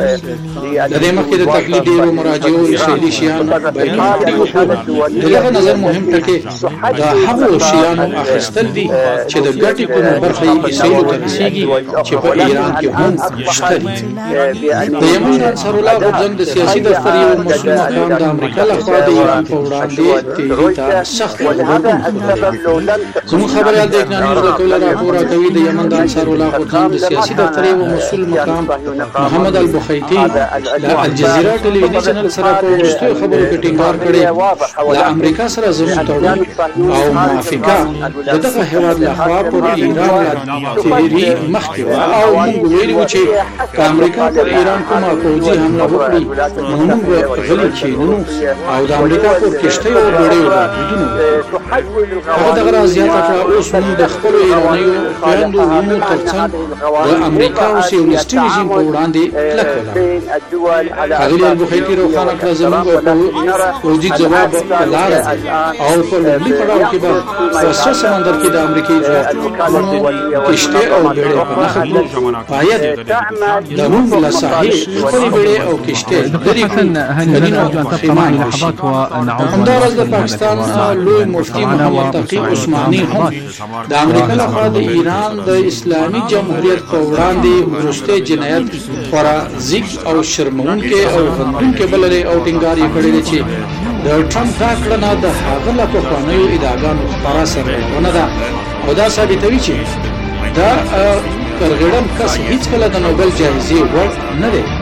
د دې مخکې د تقلید ډیرو مراجعو اسرائیلي شیانو بیان کړي وو. دغه نظر مهم ټکی د هغو شیانو اخیستل دي چې د ګټې کومه برخه یې اسرائیل ته رسیږي چې په ایران کې هم شته دي. د یمن د انصارالله غورځنګ د سیاسي دفتر یو مسؤل مقام د امریکا لخوا د ایران په وړاندې تیری ته سخت غبرګون زموږ خبريال د اکنامي ورکول راپور کوي د یمن د انصارالله غورځنګ د سیاسي دفتر یو مسؤل مقام محمد البخیتی د الجزیره ټلویزیوني چینل سره په وروستیو خبرو کې ټینګار کړی د امریکا سره زموږ تړون او موافقه دغه هیواد لخوا پر ایران تیری مخکې او موږ ویلي و چې که امریکا پر ایران کومه پوځي حمله وکړي نو موږ غلي کېږو او د امریکا پر کشتۍ او بېړیو بریدونه هغه دغه راز زیاته کړه اوس موږ د خپلو ایرانیو خویندو وروڼو تر څنګ د امریکا او سیونیستي رژیم په وړاندې کلک ولاړ. ښاغلي البخیتي روښانه کړه زموږ پوځي ځواب په لاره او په لومړي پړاو کې به په سره سمندر کې د امریکایي ځواکونو کشتۍ او بېړۍ په نښه کړو. باید د موږ له ساحې خپلې بېړۍ او کشتۍ لرې کړو کنینو خیمان وشي. همداراز د پاکستان لوی مفتي محمد تقي عثماني هم د امریکا لخوا د ایران د اسلامي جمهوریت په وړاندې وروستی جنایت خورا زیږ او شرموونکی او غندونکی بللی او ټینګار یې کړی دی چې د ټرمپ دا کړنه د هغه له پخوانیو ادعاګانو خپاره سرغړونه ده او دا ثابتوي چې دا کرغړم کس هیڅکله د نوبل جایزې وړ نه دی.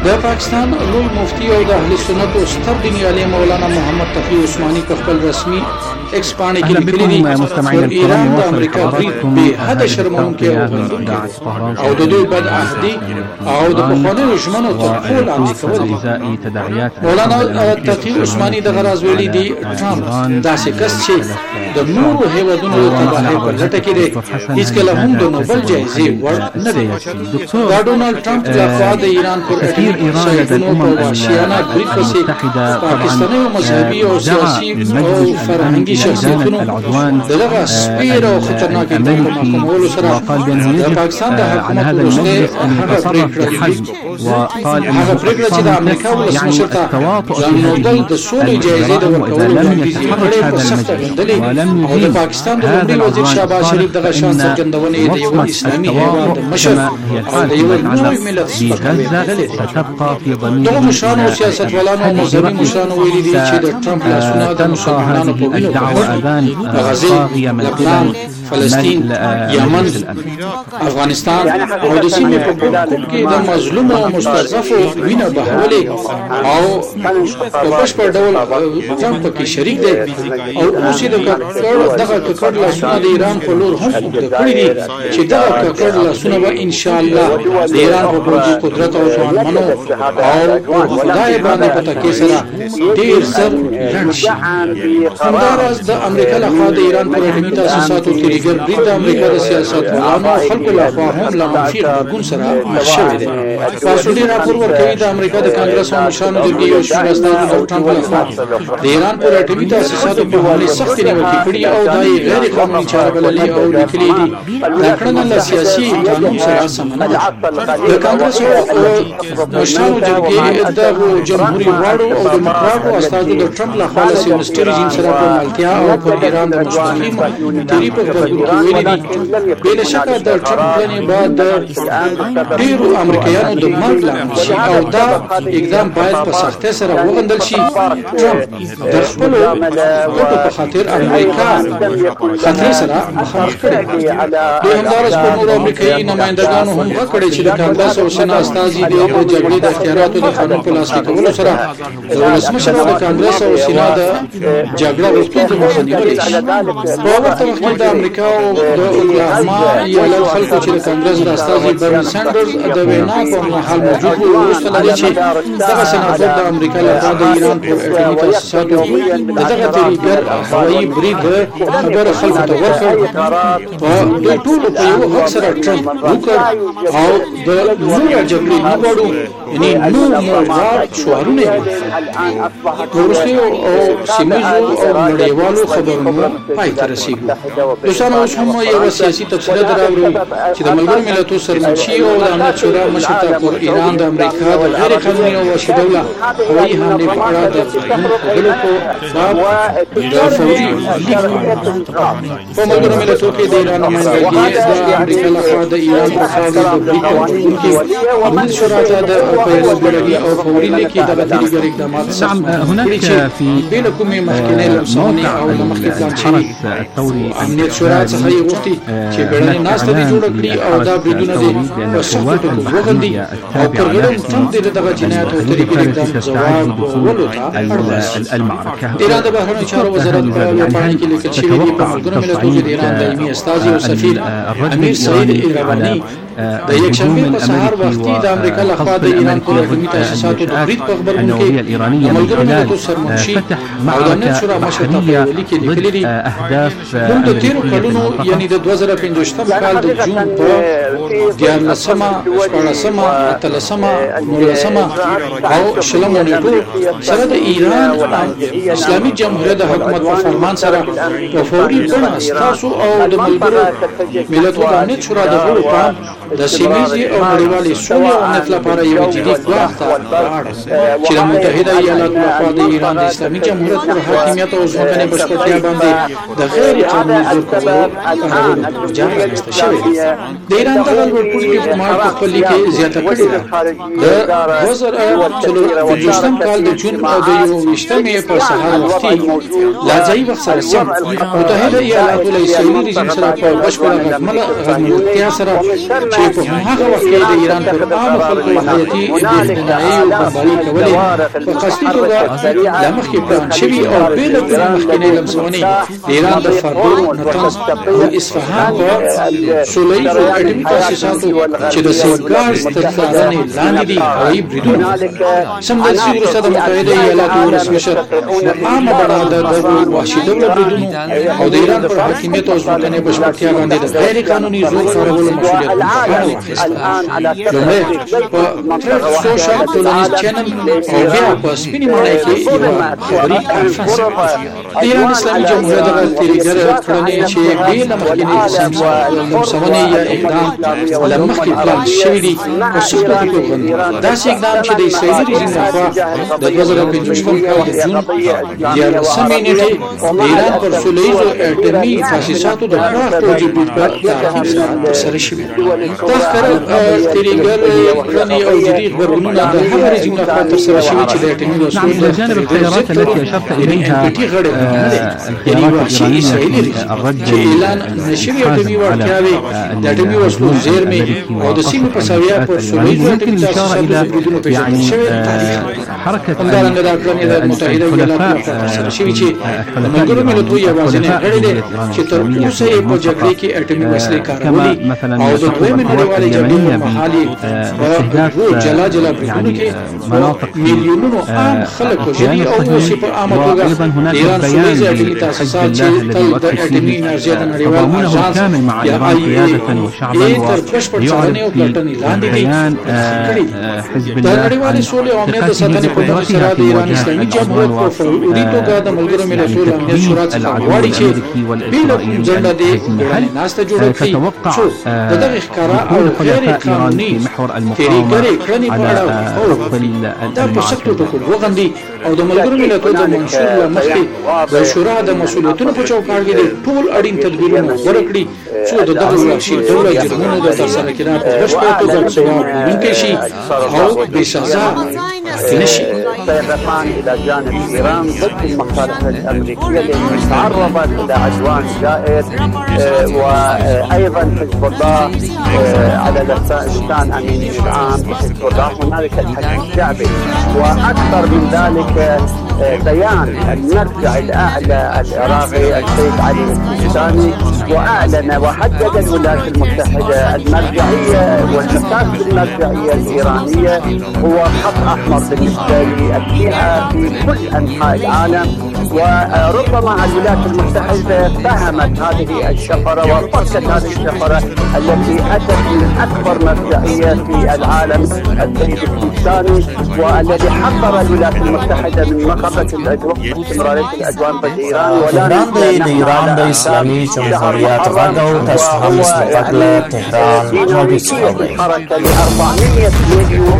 د پاکستان لوی مفتی او د اهل سنت او ستر دیني عالم مولانا محمد تقی عثماني په خپل رسمي ایکس باندې کې لیکلي دي چې ایران د امریکا به حد شرمونکي او د دوی بد عهدي او د بخونو ژمنو تر ټولو عملي کول. مولانا تقی عثماني د غراز ویلي دي ټرمپ داسې کس چې د نورو هیوادونو د تباهۍ په لټه کې دی هیڅ کله هم د نوبل جایزې وړ نه دی. دا ډونالډ ټرمپ لخوا د ایران پر شایدونو په واشیانه برید پسې پاکستاني مذهبي او سیاسي او فرهنګي شخصیتونو دغه سپیر او خطرناک اقدام په محکومولو سره د پاکستان د حکومت وروسته هغه پرېکړه چې د امریکا ولسمشر ته جان نودل د سولې جایزې د ورکولو وړاندیز کړی په سخته غندلې او د پاکستان د لومړي وزیر شهباز شریف دغه شان څرګندونې د یو اسلامي هیواد مشر او د یو نوي ملت سپکاوی غلې دغه مشرانو او سیاستوالانو او مذهبي مشرانو ویلي دي چې د ټرمپ لاسونه د مسلمانانو په وینو غزه، لبنان، فلسطین، یمن، افغانستان او د سیمې په کوم کې د مظلوم او مستضعفو وینه بهولې او په بشپړ ډول ټرمپ پکې شریک دی او اوس یې دغه ککړ لاسونه د ایران په لور هم اوږده کړي دي چې دغه ککړ لاسونه به انشاءالله د ایران په پوځي قدرت او ځوانمنو او خدای باندې په تکیه سره ډېر زر لنډ شي. همداراز د امریکا لخوا د ایران پر علمي تاسیساتو تیریګر برید د امریکا د سیاستوالانو او خلکو لخوا هم له منفي غبرګون سره مخ شوی دی. پاسوډي راپور ورکوي د امریکا د کانګرس او مشرانو جرګې یو شمېر استازو د ټرمپ لخوا د ایران پر علمي تاسیساتو په وړاندې سختې نیوکې کړي او دا یې غیر قانوني چاره بللې او لیکلي دي دا کړنه له سیاسي قانون سره سمه نه ده. د کانګرس او مشرانو جرګې دغو جمهوري غواړو او ډیموکراټو استازو د ټرمپ لخوا له سیونیسټي رژیم سره په ملتیا او پر ایران د مستقیم تیری په غبرګون کې ویلي دي بې له شکه د ټرمپ پلانې بعد د ډېرو امریکایانو د مرګ لامل شي او دا اقدام باید په سختۍ سره وغندل شي. ټرمپ د خپلو ګټو په خاطر امریکا خطرې سره مخامخ کړی. دوی همداراز په نورو امریکایي نمایندګانو هم غږ کړی چې د کانګرس او سنا استازي د جګړې د اختیاراتو د قانون په لاسلیک کولو سره د ولسمشر د کانګرس او سنا د جګړه غوښتونکو مخه نیولې شي. په ورته وخت کې د امریکا او د اوکلاهوما ایالت خلکو چې د کانګرس د استازي برني سانډرز د وینا په مهال موجود وو وروسته له دې چې دغه سناتور د امریکا لخوا د ایران پر اټومي تاسیساتو د دغه تیریګر هوایي برید خبره خلکو ته ورکړ په دوی ټولو په یو غږ سره ټرمپ وکړ او د نوې جګړې نه غواړو یعنې نو موضوع شعارونه یې وروستیو او سیمهیزو او نړیوالو خبرونو پای ته رسېږو. دوستانو اوس هم یوه سیاسي تبصره دراوړو چې د ملګرو ملتونو سرمنشي او د امنیت شورا مشر ته پر ایران د امریکا د غیر قانوني او وحشي ډوله هوایي حملې په اړه د غبرګون ښودلو په باب د فوري لیک په ملګرو ملتونو کې د ایران نمایندګي د امریکا لخوا د ایران په خاوره د برید کوونکي امنیت شورا ته د پیلوي او فوري لیک دغه تیریګر اقدامات هناك في بین کومې مخکینۍ لمسونې او له مخکې پلان شوي امنیت شورا څخه یې غوښتي چې بیړنۍ ناسته دې جوړه کړي او دا بریدونه دې په سختو ټکو وغندي او پر ګډون ټرمپ دې دغه جنایت او تیریګر اقدام ځواب ورکولو ته اړ باسي. ایران د بهرنیو چارو وزارت په یوه پاڼه کې لیکل شوي دي په ملګرو ملتونو د ایران دایمي استازي او سفیر امیر سعید ایرانی د یکشنبې په سهار وختي د امریکا لخوا د ایران پر اټومي تاسیساتو د برید په غبرګون کې د ملګرو ملتونو سرمنشي او د امنیت شورا مشر ته په یوه لیک کې لیکلي دي موږ د تېرو کلونو یعنې د دوه زره پنځویشتم کال د جون په دیارلسمه شپاړسمه اتلسمه نولسمه او شلمه نېټو سره د ایران اسلامي جمهوریت د حکومت په فرمان سره په فوري بڼه ستاسو او د ملګرو ملتونو د امنیت شورا د غړو پام د سیمهیزې او نړیوالې سولې او امنیت لپاره یوه جدي ګواښ ته ولاړ چې د متحده ایالاتو لخوا د ایران د اسلامي جمهوریت پر حاکمیت او ځمکنۍ بشپړتیا باندې د غیر قانوني زور کولو کارولو جال رامنځته شوی دی. د ایران دغه لوړپوړي ډیپلوماټ په خپل لیک کې زیاته کړې ده د دوه زره څلور پنځوستم کال د جون او د یوویشتمې په سهار وختي لا ځایي وخت سره سم متحده ایالاتو له اسرائیلي رژیم سره په بشپړه غږمنتیا سره چې په هغه وخت کې د ایران پر عام خلکو حیاتي بېرتنایي او بمباري کولې په قصدي توګه د مخکې پلان شوي او بې له کومې مخکینۍ لمسونې د ایران د فردو نطنز او اصفهان په سوله ییزو اټومي تاسیساتو چې د سیفګارډز تر څارنې لاندې دي هوایي بریدونه سمدستي وروسته د متحده ایالاتو ولسمشر په عامه بڼه د دغو وحشي ډوله بریدونو او د ایران پر حاکمیت او ځواکمنې بشپړتیا باندې د غیر قانوني زور کارولو مسؤلیت په غاړه واخیسته. لومړی په ټرټ سوشل ټولنیز چینل او بیا په سپینې ماڼۍ کې یوه خبري کانفرنس. د ایران اسلامي جمهوریت دغه تېرېدل کړنې چې بې له مخکینۍ لمسونې یا اقدام له مخکې پلان شوي دي په سختو ټکو غندي. داسې اقدام چې د اسرائیلي رژیم لخوا د دوه زره پنځویشتم کال د جون دیارلسمې نېټې د ایران پر سوله ییزو اټومي تاسیساتو د پراخ پوځي برید په تعقیب سره ترسره شوي. دا ښکاره تېرېدل کړنې او جدي غبرګونونه د هغه رژیم لخوا ترسره شوي چې د اټومي وسلو د الخيارات التي أشرت إليها يعني وحشي إسرائيلي چې اعلان نشوي اټومي وړتیاوې د اټومي وسلو زیرمې او د سیمې په سویا پر سوله ییزو اټومي تاسیساتو د بریدونو پېژندل شوی تاریخ. همدارنګه دا کړنې د متحده ایالاتو لخوا ترسره شوي چې د ملګرو ملتونو یوازینی غړی دی چې تر اوسه یې په جګړې کې اټومي وسلې کارولي او د دویمې نړیوالې جګړې پر مهال یې په جلا جلا بریدونو کې میلیونونو عام خلک وژلي او اوس یې په عامه توګه د ایران سوله ییزه اټومي تاسیسات چې تل د اټومي انرژۍ د نړیوال اژانس یا آی ای ای تر بشپړ څارنې او پلټنې لاندې دي. د نړیوالې سولې او امنیت د ساتنې په موخې سره د ایران اسلامي جمهوریت په فوري توګه د ملګرو ملتونو امنیت شورا څخه غواړي چې بېله کوم ځنډه د بیړنۍ ناسته جوړه کړي څو د دغې ښکاره او غیر قانوني تېرېګرې کړنې په اړه دا په سختو ټکو وغندي او د ملګرو ملتونو د منشور له مخکې د شورا د مسؤلیتونو په چوکاټ کې د ټول اړین تدبیرونه غوره کړي څو د دغه وحشي ډوله جرمونو د ترسره کېدا په بشپړه توګه ځواب ویونکی شي او بې سزا پاتې نه شي. سيقفان الى جانب ايران ضد المصالح الامريكيه لانه تعرضت الى عدوان جائر وايضا حزب الله على لسان امين العام حزب الله هنالك الحزب الشعبي واكثر من ذلك بيان المرجع الاعلى العراقي السيد علي السيستاني واعلن وحدد الولايات المتحده المرجعيه والمساس المرجعيه الايرانيه هو خط احمر بالنسبه للشيعه في كل انحاء العالم. وربما الولايات المتحده فهمت هذه الشفره وفكت هذه الشفره التي اتت من اكبر مرجعيه في العالم السيد السيستاني والذي حذر الولايات المتحده من مخافه العدوان واستمراريه العدوان ضد ايران. ولا ايران د اسلامي جمهوريت غاغو تسلم مستقله تهران حركه ل أربعمائة مليون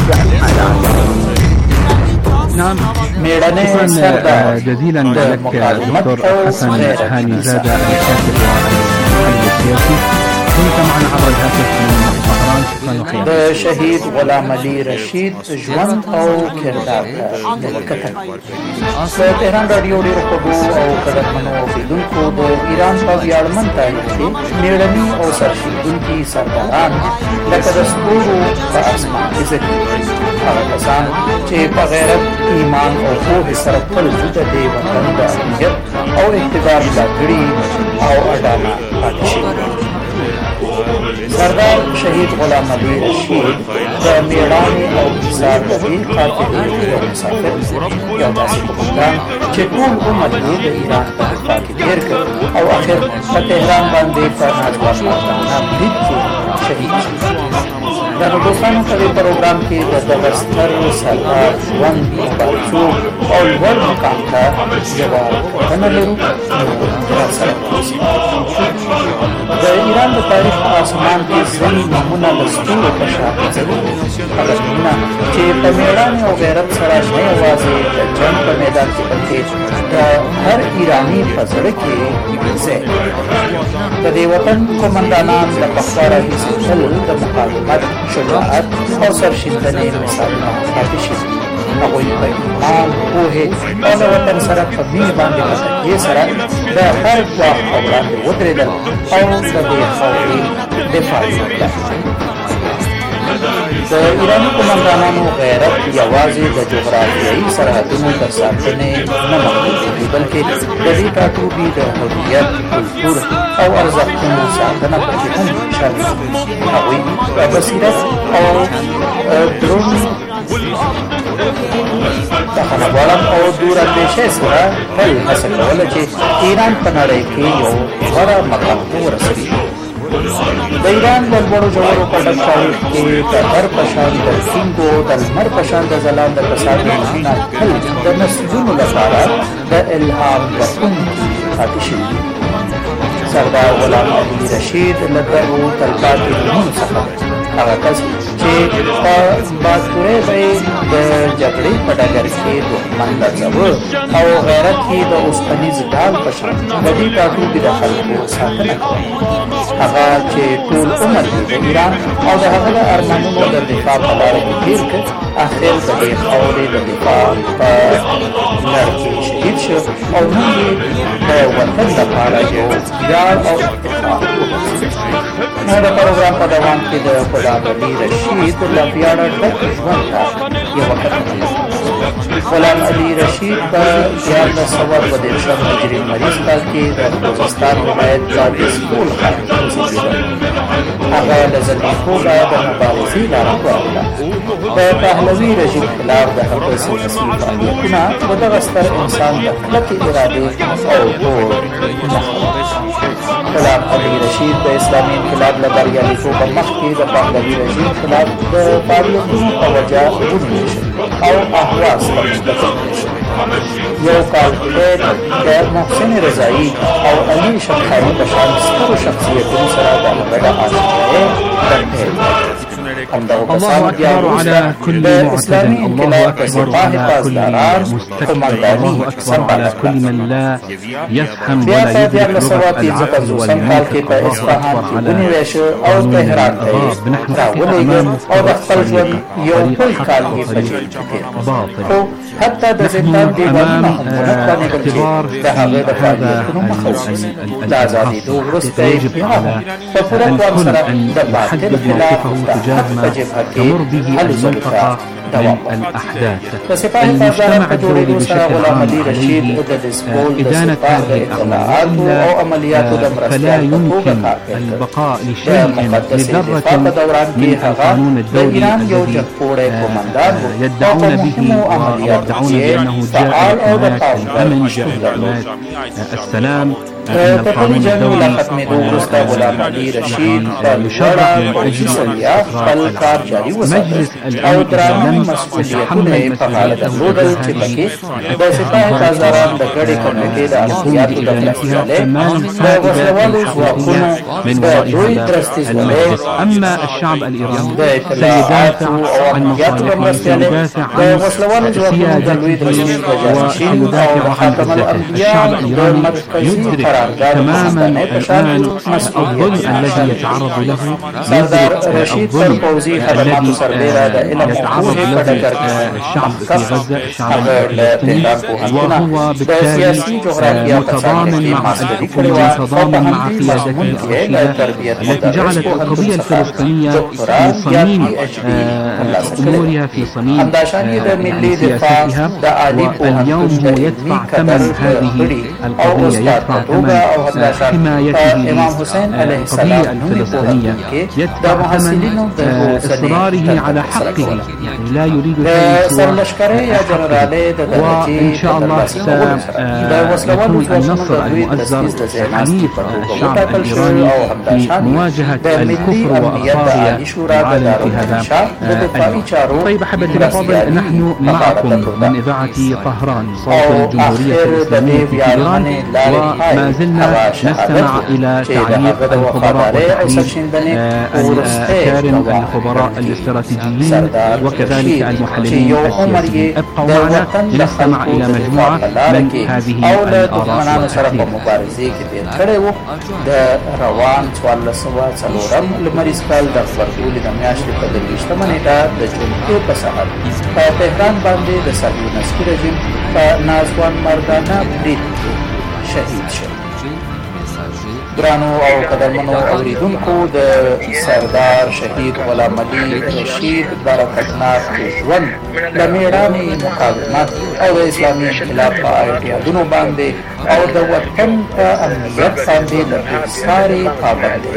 نعم شكرا جزيلا لك دكتور حسن هاني زادة الكاتب والمحلل السياسي. كنت معنا عبر الهاتف من طهران. شكرا د شهید غلام علي رشید ژوند او کردار د وکړه. په تهران رادیو ډېر خوږو او قدرمنو اوسیدونکو د ایران په ویاړمن تاریخ کې میړني او سرښندونکي سرداران لکه د ستورو په اسمان کې ځلېږي. هغه کسان چې په غیرت، ایمان او پوهې سره خپل وجود د وطن د امنیت او اقتدار ملاتړي او اډانه پاتې شوي. سردار شهید غلام علي رشید د میړانې او انصاف د دې قافلې یو مسافر یو داسې قومندان چې ټول عمر یې د ایران په دفاع کې تېر کړ او اخر په تهران باندې په ناځوانه برید کې شهید شو. د دوستانو په دې پروګرام کې د دغه ستر سردار ژوند، مبارزو او لوړ مقام ته یوه کتنه لرو. راسره اوسئ. د ایران د تاریخ په اسمان کې ځینې نومونه د ستورو په شان ځلېږي. هغه نومونه چې په میړانې او غیرت سره نه یوازې د جنګ په میدان کې بلکې د هر ایراني په زړه کې ځای لري. د دې وطن قومندانان له پخوا راهیسې تل د مقاومت، شجاعت او سرښندنې مثالونه پاتې شوي. هغوی په ایمان پوهې او د وطن سره په مینې باندې په تکیې سره د هر ګواښ په وړاندې ودرېدل او د دې خاورې دفاع یې وکړه. د ایراني قومندانانو غیرت یوازې د جغرافیایي سرحدونو تر ساتنې نه محدودېږي، بلکې د دې ټاټوبي د هویت، کلتور او ارزښتونو ساتنه پکې هم شامل دي. هغوی په بصیرت او دروند بخښنه غواړم او دور اندېشۍ سره تل هڅه کوله چې ایران په نړۍ کې یو غوره مقام ته ورسوي. د ایران د لوړو ژورو په ډک تاریخ کې د غر په شان د ټینګو د لمر په شان د ځلانده کسانو نومونه تل د نسلونو لپاره د الهام بښونکي پاتې شوي دي. سردار غلام علي رشید له دغو تلپاتې نومونو څخه هغه کس چې په بازپورې به یې د جګړې په ډګر کې دښمن لړزاوه او غیرت یې د اوسپنیز ډال په شان د دې ټاټوبي د خلکو ساتنه کوله. هغه چې ټول عمر یې د ایران او د هغه د ارمانونو د دفاع په لاره کې تېر کړ، اخر د دې خاورې د دفاع په لړ کې شهید شو او نن یې د وطن لپاره یو ویاړ او افتخار وګرځېد. نو د پروګرام په دوام کې د غلام علي رشید له ویاړه ډک ژوند ته یوه کتنه. غلام علي رشید په دیارلس سوه دوه دېرشم هجري لمریز کال کې د خوزستان ولایت بادغیس کول ښار کې اوسېدلی. هغه له زلمیتوبه د مبارزې لاره ووهله. د پهلوي رژیم خلاف د هغه سیاسي فعالیتونه د دغه ستر انسان د کلکې ارادې او هوډ نښه وه. غلام علي رشید د اسلامي انقلاب له بریالیتوبه مخکې د پهلوي رژیم خلاف د فعالیتونو په وجه ونیول شو او اهواز ته مستقیم شو. یو کال قید د محسن رضایي او علي شمخاني په شان سترو شخصیتونو سره د ګډه آشنایۍ در پیل الله أكبر على كل معتد، الله أكبر على كل مستكبر، الله أكبر على كل من لا يفهم ولا يدرك لغة العقل والمنطق، الله أكبر على كل الغاب. نحن أمام طريق الحق باطل، نحن أمام اختبار في هذا الحق. يجب على الكل أن يحدد موقفه تجاه ما تمر به المنطقة من الأحداث. المجتمع الدولي بشكل عام عليه إدانة هذه الأمر، فلا يمكن البقاء لشيء لذرة في القانون الدولي الذي يدعون به ويدعون بأنه جاء لحماية الأمن، جاء لحماية السلام. إن القانون الدولي يشرع من أجل استقرار العالم. مجلس الأمن لم يتحمل مسؤوليته بهذه من وراء المجلس. أما الشعب الإيراني سيدافع عن مصالحه، سيدافع عن سيادته، وسيدافع عن الشعب الإيراني يدرك تماما الآن الظلم الذي يتعرض له، يدرك الظلم الذي يتعرض له الشعب في غزة، الشعب الفلسطيني، وهو بالتالي متضامن مع الحكم ومتضامن مع قيادته الرشيدة التي جعلت القضية الفلسطينية في صميم أمورها، في صميم سياستها. واليوم هو يدفع ثمن هذه القضية، يدفع ثمن حمايته للقضية الفلسطينية، يدفع ثمن إصراره على حقه، يعني لا يريد شيء وإن شاء الله سيكون النصر المؤزر حليف الشعب الإيراني في مواجهة الكفر وأخطاره العالم في هذا الوقت. طيب أحبتي الأفاضل، نحن معكم من إذاعة طهران صوت الجمهورية الإسلامية في إيران، وما ما زلنا نستمع إلى تعليق الخبراء وتحليل أكارم الخبراء الاستراتيجيين وكذلك المحللين السياسيين. ابقوا معنا لنستمع إلى مجموعة من هذه الآراء والتحليل. د روان څوارلس سوه څلورم لمریز کال د غبرګولي د میاشتې په درویشتمه نېټه د جمعې په سهار په تهران باندې د صهیونیستي رژیم په ناځوان مردانه برید شهید شو. ګرانو او قدرمنو اوریدونکو، د سردار شهید غلام علي رشید برکتناک ژوند د میړانې مقاومت او د اسلامي انقلاب په ایډیالونو باندې او د وطن په امنیت باندې د ساري پابندۍ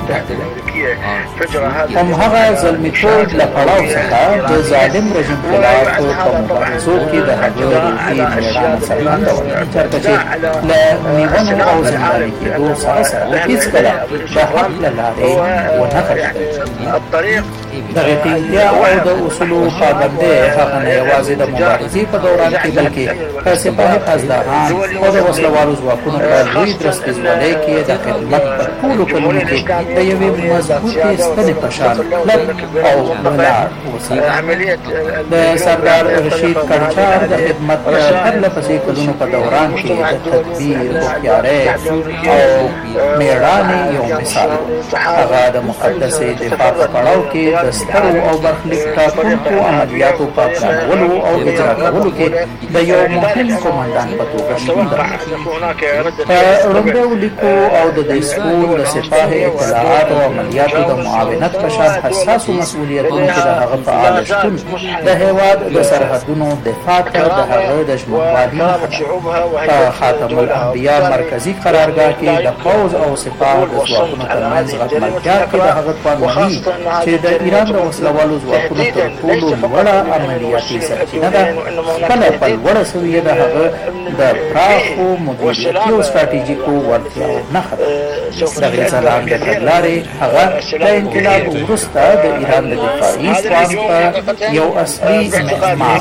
همهغه زلمیتوب له پړاو څخه د ظالم رژیم خلاف په مبارزو کې د هغه د روحي میړانه څرګنده وه، چېرته چې له نیونو او زنداني کېدو سره سره هېڅکله د حق له لارې ونه خښېدل. دغې ټینګتیا او د اصولو پابندۍ هغه نه یوازې د مبارزې په دوران کې بلکې په سپاهي قزداران او د وسلوالو ځواکونو په لوی درستیزوالۍ کې د خدمت په ټولو کلونو کې د یوې مضبوطې ستنې په شان کلک او ولاړ وساتل. د سردار رشید کنچار د خدمت په پرله پسې کلونو په دوران کې د تدبیر، هوښیارۍ او میړانې یو مثال و. هغه د مقدسې دفاع په پړاو کې د سترو او برخلیک ټاکونکو عملیاتو په پلانولو او اجرا کولو کې د یو مهم قومندان په توګه شهید په ړومبیو لیکو او د دې سکول د سپاه اطلاعات او عملیاتو د معاونت په شان حساسو مسؤلیتونو کې د هغه فعال شتون د هېواد د سرحدونو دفاع ته د هغه د ژمنوالي په خاتم الانبیا مرکزي قرارګاه کې د پوځ او سپاه د ځواکونو ترمنځ غټ ملتیا کې د هغه توانمني چې د ایران د وسلوالو ځواکونو تر ټولو لوړه عملیاتي سرچینه ده خپله په لوړه سویه د هغه د پراخو مدیریتي او ستراتیژیکو وړتیاو نښه ده. دغې ځلانده تګلارې هغه د انقلاب وروسته د ایران د دفاعي توان په یو اصلي معمار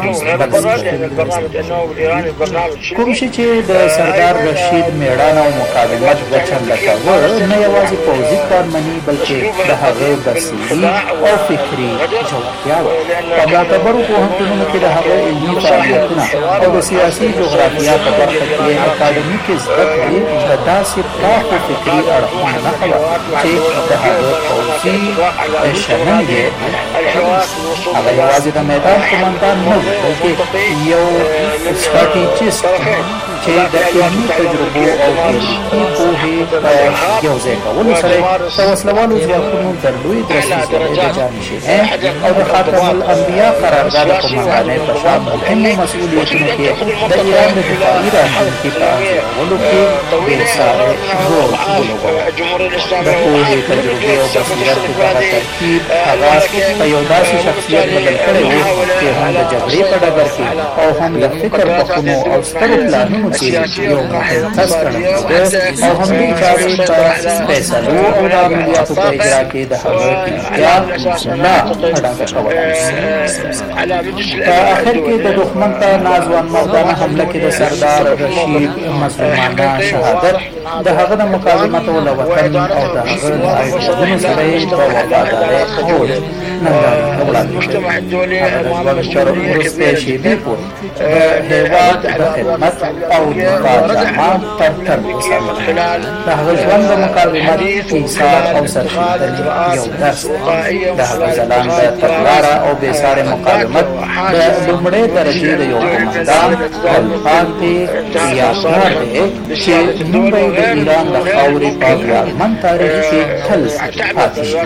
کوم شي چې د سردار رشید میړانه او مقاومت وچنده کاوه نه یوازې پوځي توانمني بلکې د هغه بصیري او فکري جوړتیا وه. په معتبرو پوهنتونونو کې د هغه علمي فعالیتونه او د سیاسي جغرافیا په برخه کې اکاډمیکې زده کړې د داسې پراخو فکري اړخونو نښه وه چې د هغه پوځي شنل یې هغه یوازې د میدان قومندان نه و بلکې یو ستراتیجیست چې د علمي تجربو او تاریخي پوهې په یو ځای کولو سره د وسلوالو ځواکونو د لوی درستیزوالۍ د جانشینۍ او د خاتم الانبیا قرارګاه د قومندانۍ په شان مهمو مسؤلیتونو کې د ایران د دفاعي راتلونکي په انځورولو کې بېساری رول ولوباوه. د پوهې، تجربې او بصیرت په دغه ترکیب هغه په یو داسې شخصیت بدل کړی و چې هم د جګړې په ډګر کې او هم د فکر په خونو او سترو پلانونو کې یو مهم کس ګڼل کېده او همدې چارې په فیصلو او د عملیاتو په اجرا کې د هغه پیاوړتیا لا اډانګه کوله. په اخر کې د دښمن په ناځوان مردانه حمله کې د سردار رشید مظلومانه شهادت د هغه د مقاومت او له وطن او د هغه د ایډیالونو سره یې په وفادارۍ هوډ نندارې ته وړاندې کړی. هغه د ژوند تر وروستۍ شېبې پورې د هېواد د خدمت او دفاع جامه پر تن وساتله. د هغه ژوند د مقاومت، ایثار او سرښندنې یو درس دی. د هغه ځلانده تګلاره او بېسارې مقاومت د لومړۍ درجې د یو قومندان تلپاتې یادګار دی چې نوم به د ایران د خاورې په ویاړمن تاریخ کې تل پاتې شي.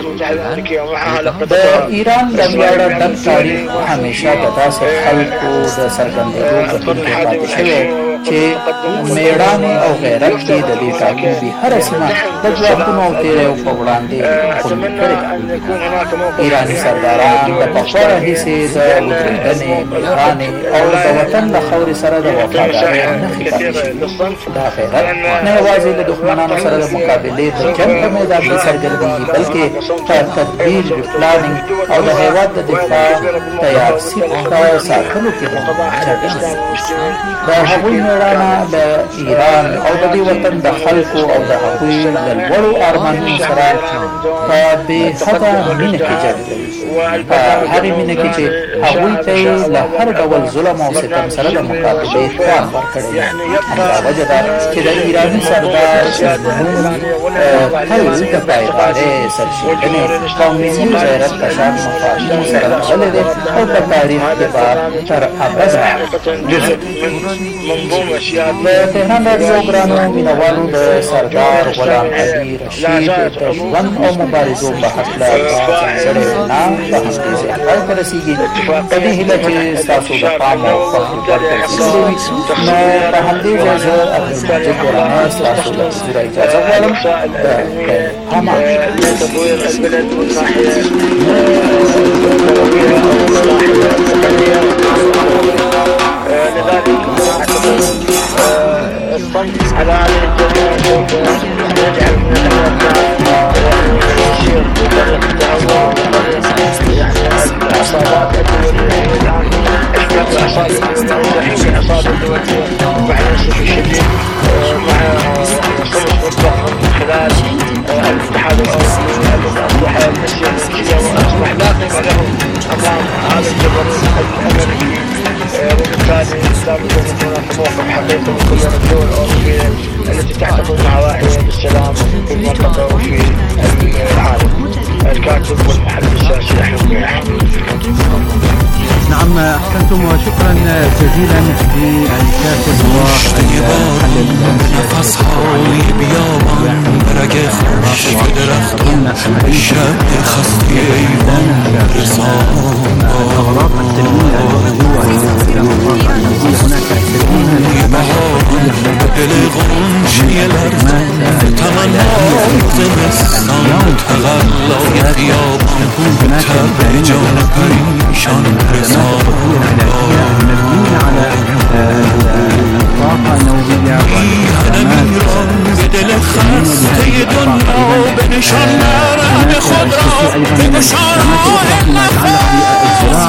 د ایران د ویاړه ډک تاریخ همیشه د داسې خلکو د څرګندېدو ګټونکی پاتې شوی چې میړانې او غیرت کې د دې ټاکنې هره سیمه د ځواکونو او تېریو په وړاندې خوندي کړې ده. ایراني سرداران د پخوا راهیسې د ودرېدنې، میړانې او د وطن د خاورې سره د وفادارۍ نښې پاتې شوي. دا غیرت نه یوازې له دښمنانو سره د مقابلې د جنګ په میدان کې څرګندېږي بلکې په تدبیر، پلانینګ او د هېواد د دفاع تیار سیټ په ساتلو کې هم څرګند دی. د هغوی میړانه د ایران او د دې وطن د خلکو او د هغوی د لوړو ارمانونو سره په بې حده مینه کې جنګوي، په هغې مینه کې چې هغوی ته یې له هر ډول ظلم او ستم سره د مقابلې توان ورکړی دی. همدا وجه ده چې د ایراني سردار تل د پایدارۍ، سرښندنې او ملي غیرت په شان مفاهیمو سره تړلی دی او په تاریخ کې به تر ابده د تهران راډیو ګرانو مینوالو د سردار غلام علي رشید د ژوند او مبارزو په هکله ځانګړې وینا په همدې ځای پای ته رسېږي. په دې هیله چې ستاسو د پام او فکر ګرځېدلی وي، نو په همدې ځای زه عبدالمجید ګرانه ستاسو له حضوره اجازه غواړم. د امان لذلك اعتقد الصمت على هذه الجميع سوف يجعل من الشيخ بطريقه التهور يعني العصابات الدوليه الان اشبه العصابه الدوليه العصابه الدوليه مع الاسف الشديد مع صمت مطلق من خلال الاتحاد الاوروبي الذي اصبح مسيحيا واصبح لا قيمه له امام هذا الجبروت الامريكي، وبالتالي لابد ان يكون هناك موقف حقيقي من كل الدول الاوروبيه التي تعتقد مع واحده بالسلام في المنطقه وفي العالم. الكاتب والمحلل السياسي احمد ميح. نعم احسنتم وشكرا جزيلا للكاتب والمحلل نفسهای بیابان برگ خوش درختان شب خستی ایوان رسان الأغراض السلمية دل غنچه لرزان تمنا زمستان تغلای خیابان تب جان پریشان رسان به دل خسته دنیا به نشان مرم خود را به بشارهای نفس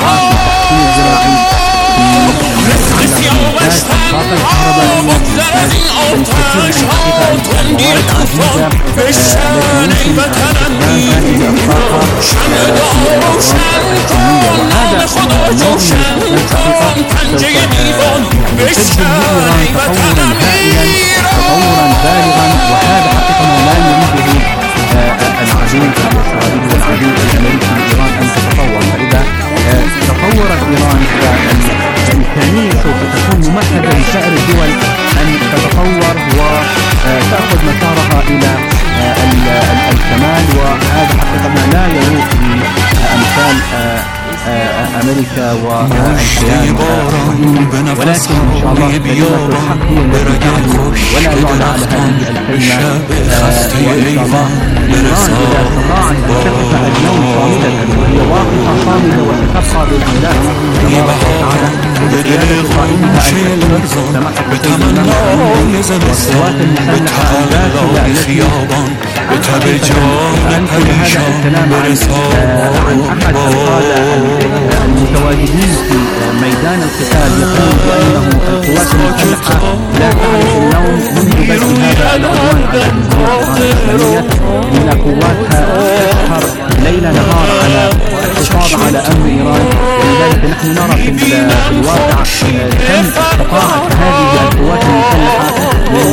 رزق سیاوش تنها بگذر از این آتش ها تندی توفان بشن ای وطنم میرا شمع دار روشن کن نام خدا جوشن کن پنجه دیوان بشن ای وطنم میرا. تطورا بالغا وهذا حقيقة ما لا يريده العدو الإسرائيلي والعدو الأمريكي لإيران أن تتطور، وإذا تطورت إيران فالإمكانية سوف تكون ممهدة لسائر الدول أن تتطور وتأخذ مسارها إلى الكمال، وهذا حقيقة ما لا يروق بأمثال أمريكا والحياة، ولكن إن شاء الله كلمة الحق هي التي تعلو ولا يعلى على هذه الكلمة. وإن شاء الله إيران إذا استطاعت أن تقف اليوم صامدة وهي واقفة صامدة وستبقى بإذن الله تبارك وتعالى بقيادة قائدها الكثير تمسك بالقوات المسلحة الباسلة التي فأنقل هذا الكلام عن أحد القادة المتواجدين في ميدان القتال، يقول بأنه القوات المسلحة لا تعرف النوم منذ بدء هذا العدوان على الجمهورية الإسلامية، إن قواتها تسهر ليل نهار على الحفاظ على أمن إيران. ولذلك نحن نرى في الواقع كم استطاعت هذه القوات المسلحة من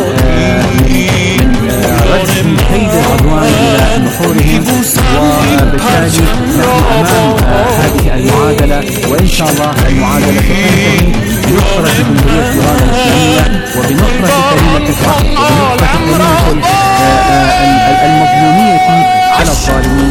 رد كيد العدوان إلى نحورهم، وبالتالي نحن أمام هذه المعادلة، وإن شاء الله المعادلة تنتهي بنصرة جمهورية إيران الإسلامية وبنصرة كلمة الحق وبنصرة كلمة المظلومية على الظالمين.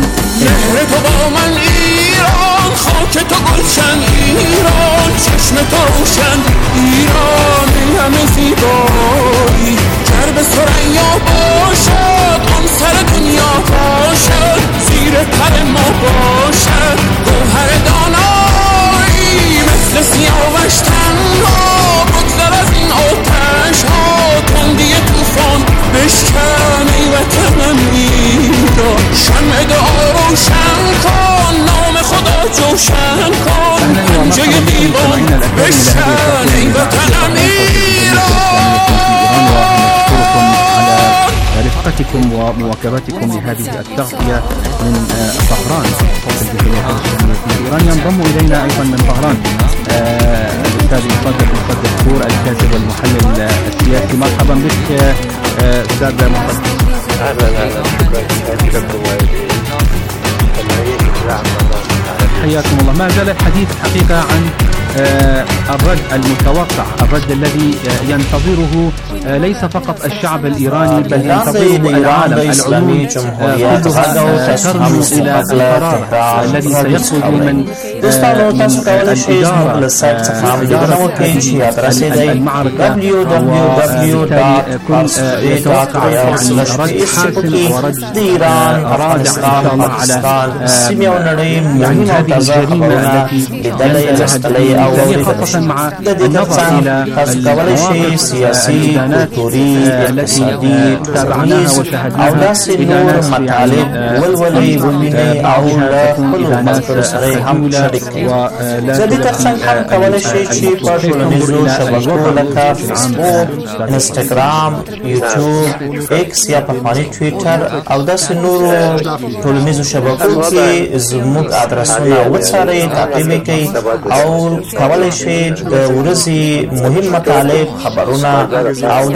خاک تو گلشن ایران، چشم تو روشن ایران، این همه زیبایی کرب ثریا باشد، آن سر دنیا باشد، زیر پر ما باشد گوهر دانایی مثل سیاوش تنها بگذر از این آتش ها تندی توفان بشکن ای وطنم ایران، شمع دعا روشن کن نام خدا جوشن کن پنجه دیوان بشکن ای وطنم ایران. متابعتكم ومواكبتكم لهذه التغطية من طهران في الجمهورية الإسلامية في إيران. ينضم إلينا أيضا من طهران الأستاذ مصدق مصدق كور الكاتب والمحلل السياسي. مرحبا بك أستاذ مصدق. أهلا أهلا شكرا لكم حياكم الله. ما زال الحديث حقيقة عن الرد المتوقع، الرد الذي ينتظره ليس فقط الشعب الإيراني بل ينتظره العالم. العلوم كلها ترمي إلى القرار الذي سيخرج من الإدارة المعركة، وبالتالي كل يتوقع يعني رد حاسم ورد رادع إن شاء الله على يعني هذه الجريمة التي ينتهي خاصة مع النظر إلى الإدانات التي تابعناها وشاهدناها، إدانات يعني والولي والبناء أعوها تكون إدانات خجولة ولا تلقى كولی شي چې په ټولنیزو شبکو لکه فیسبوک، انستګرام، یوټیوب، ایکس یا پخوانی ټویټر او داسې نورو ټولنیزو شبکو کې زموږ ادرسونه وڅارئ، تعقیب کړئ او کولی شئ د ورځې مهم مطالب، خبرونه او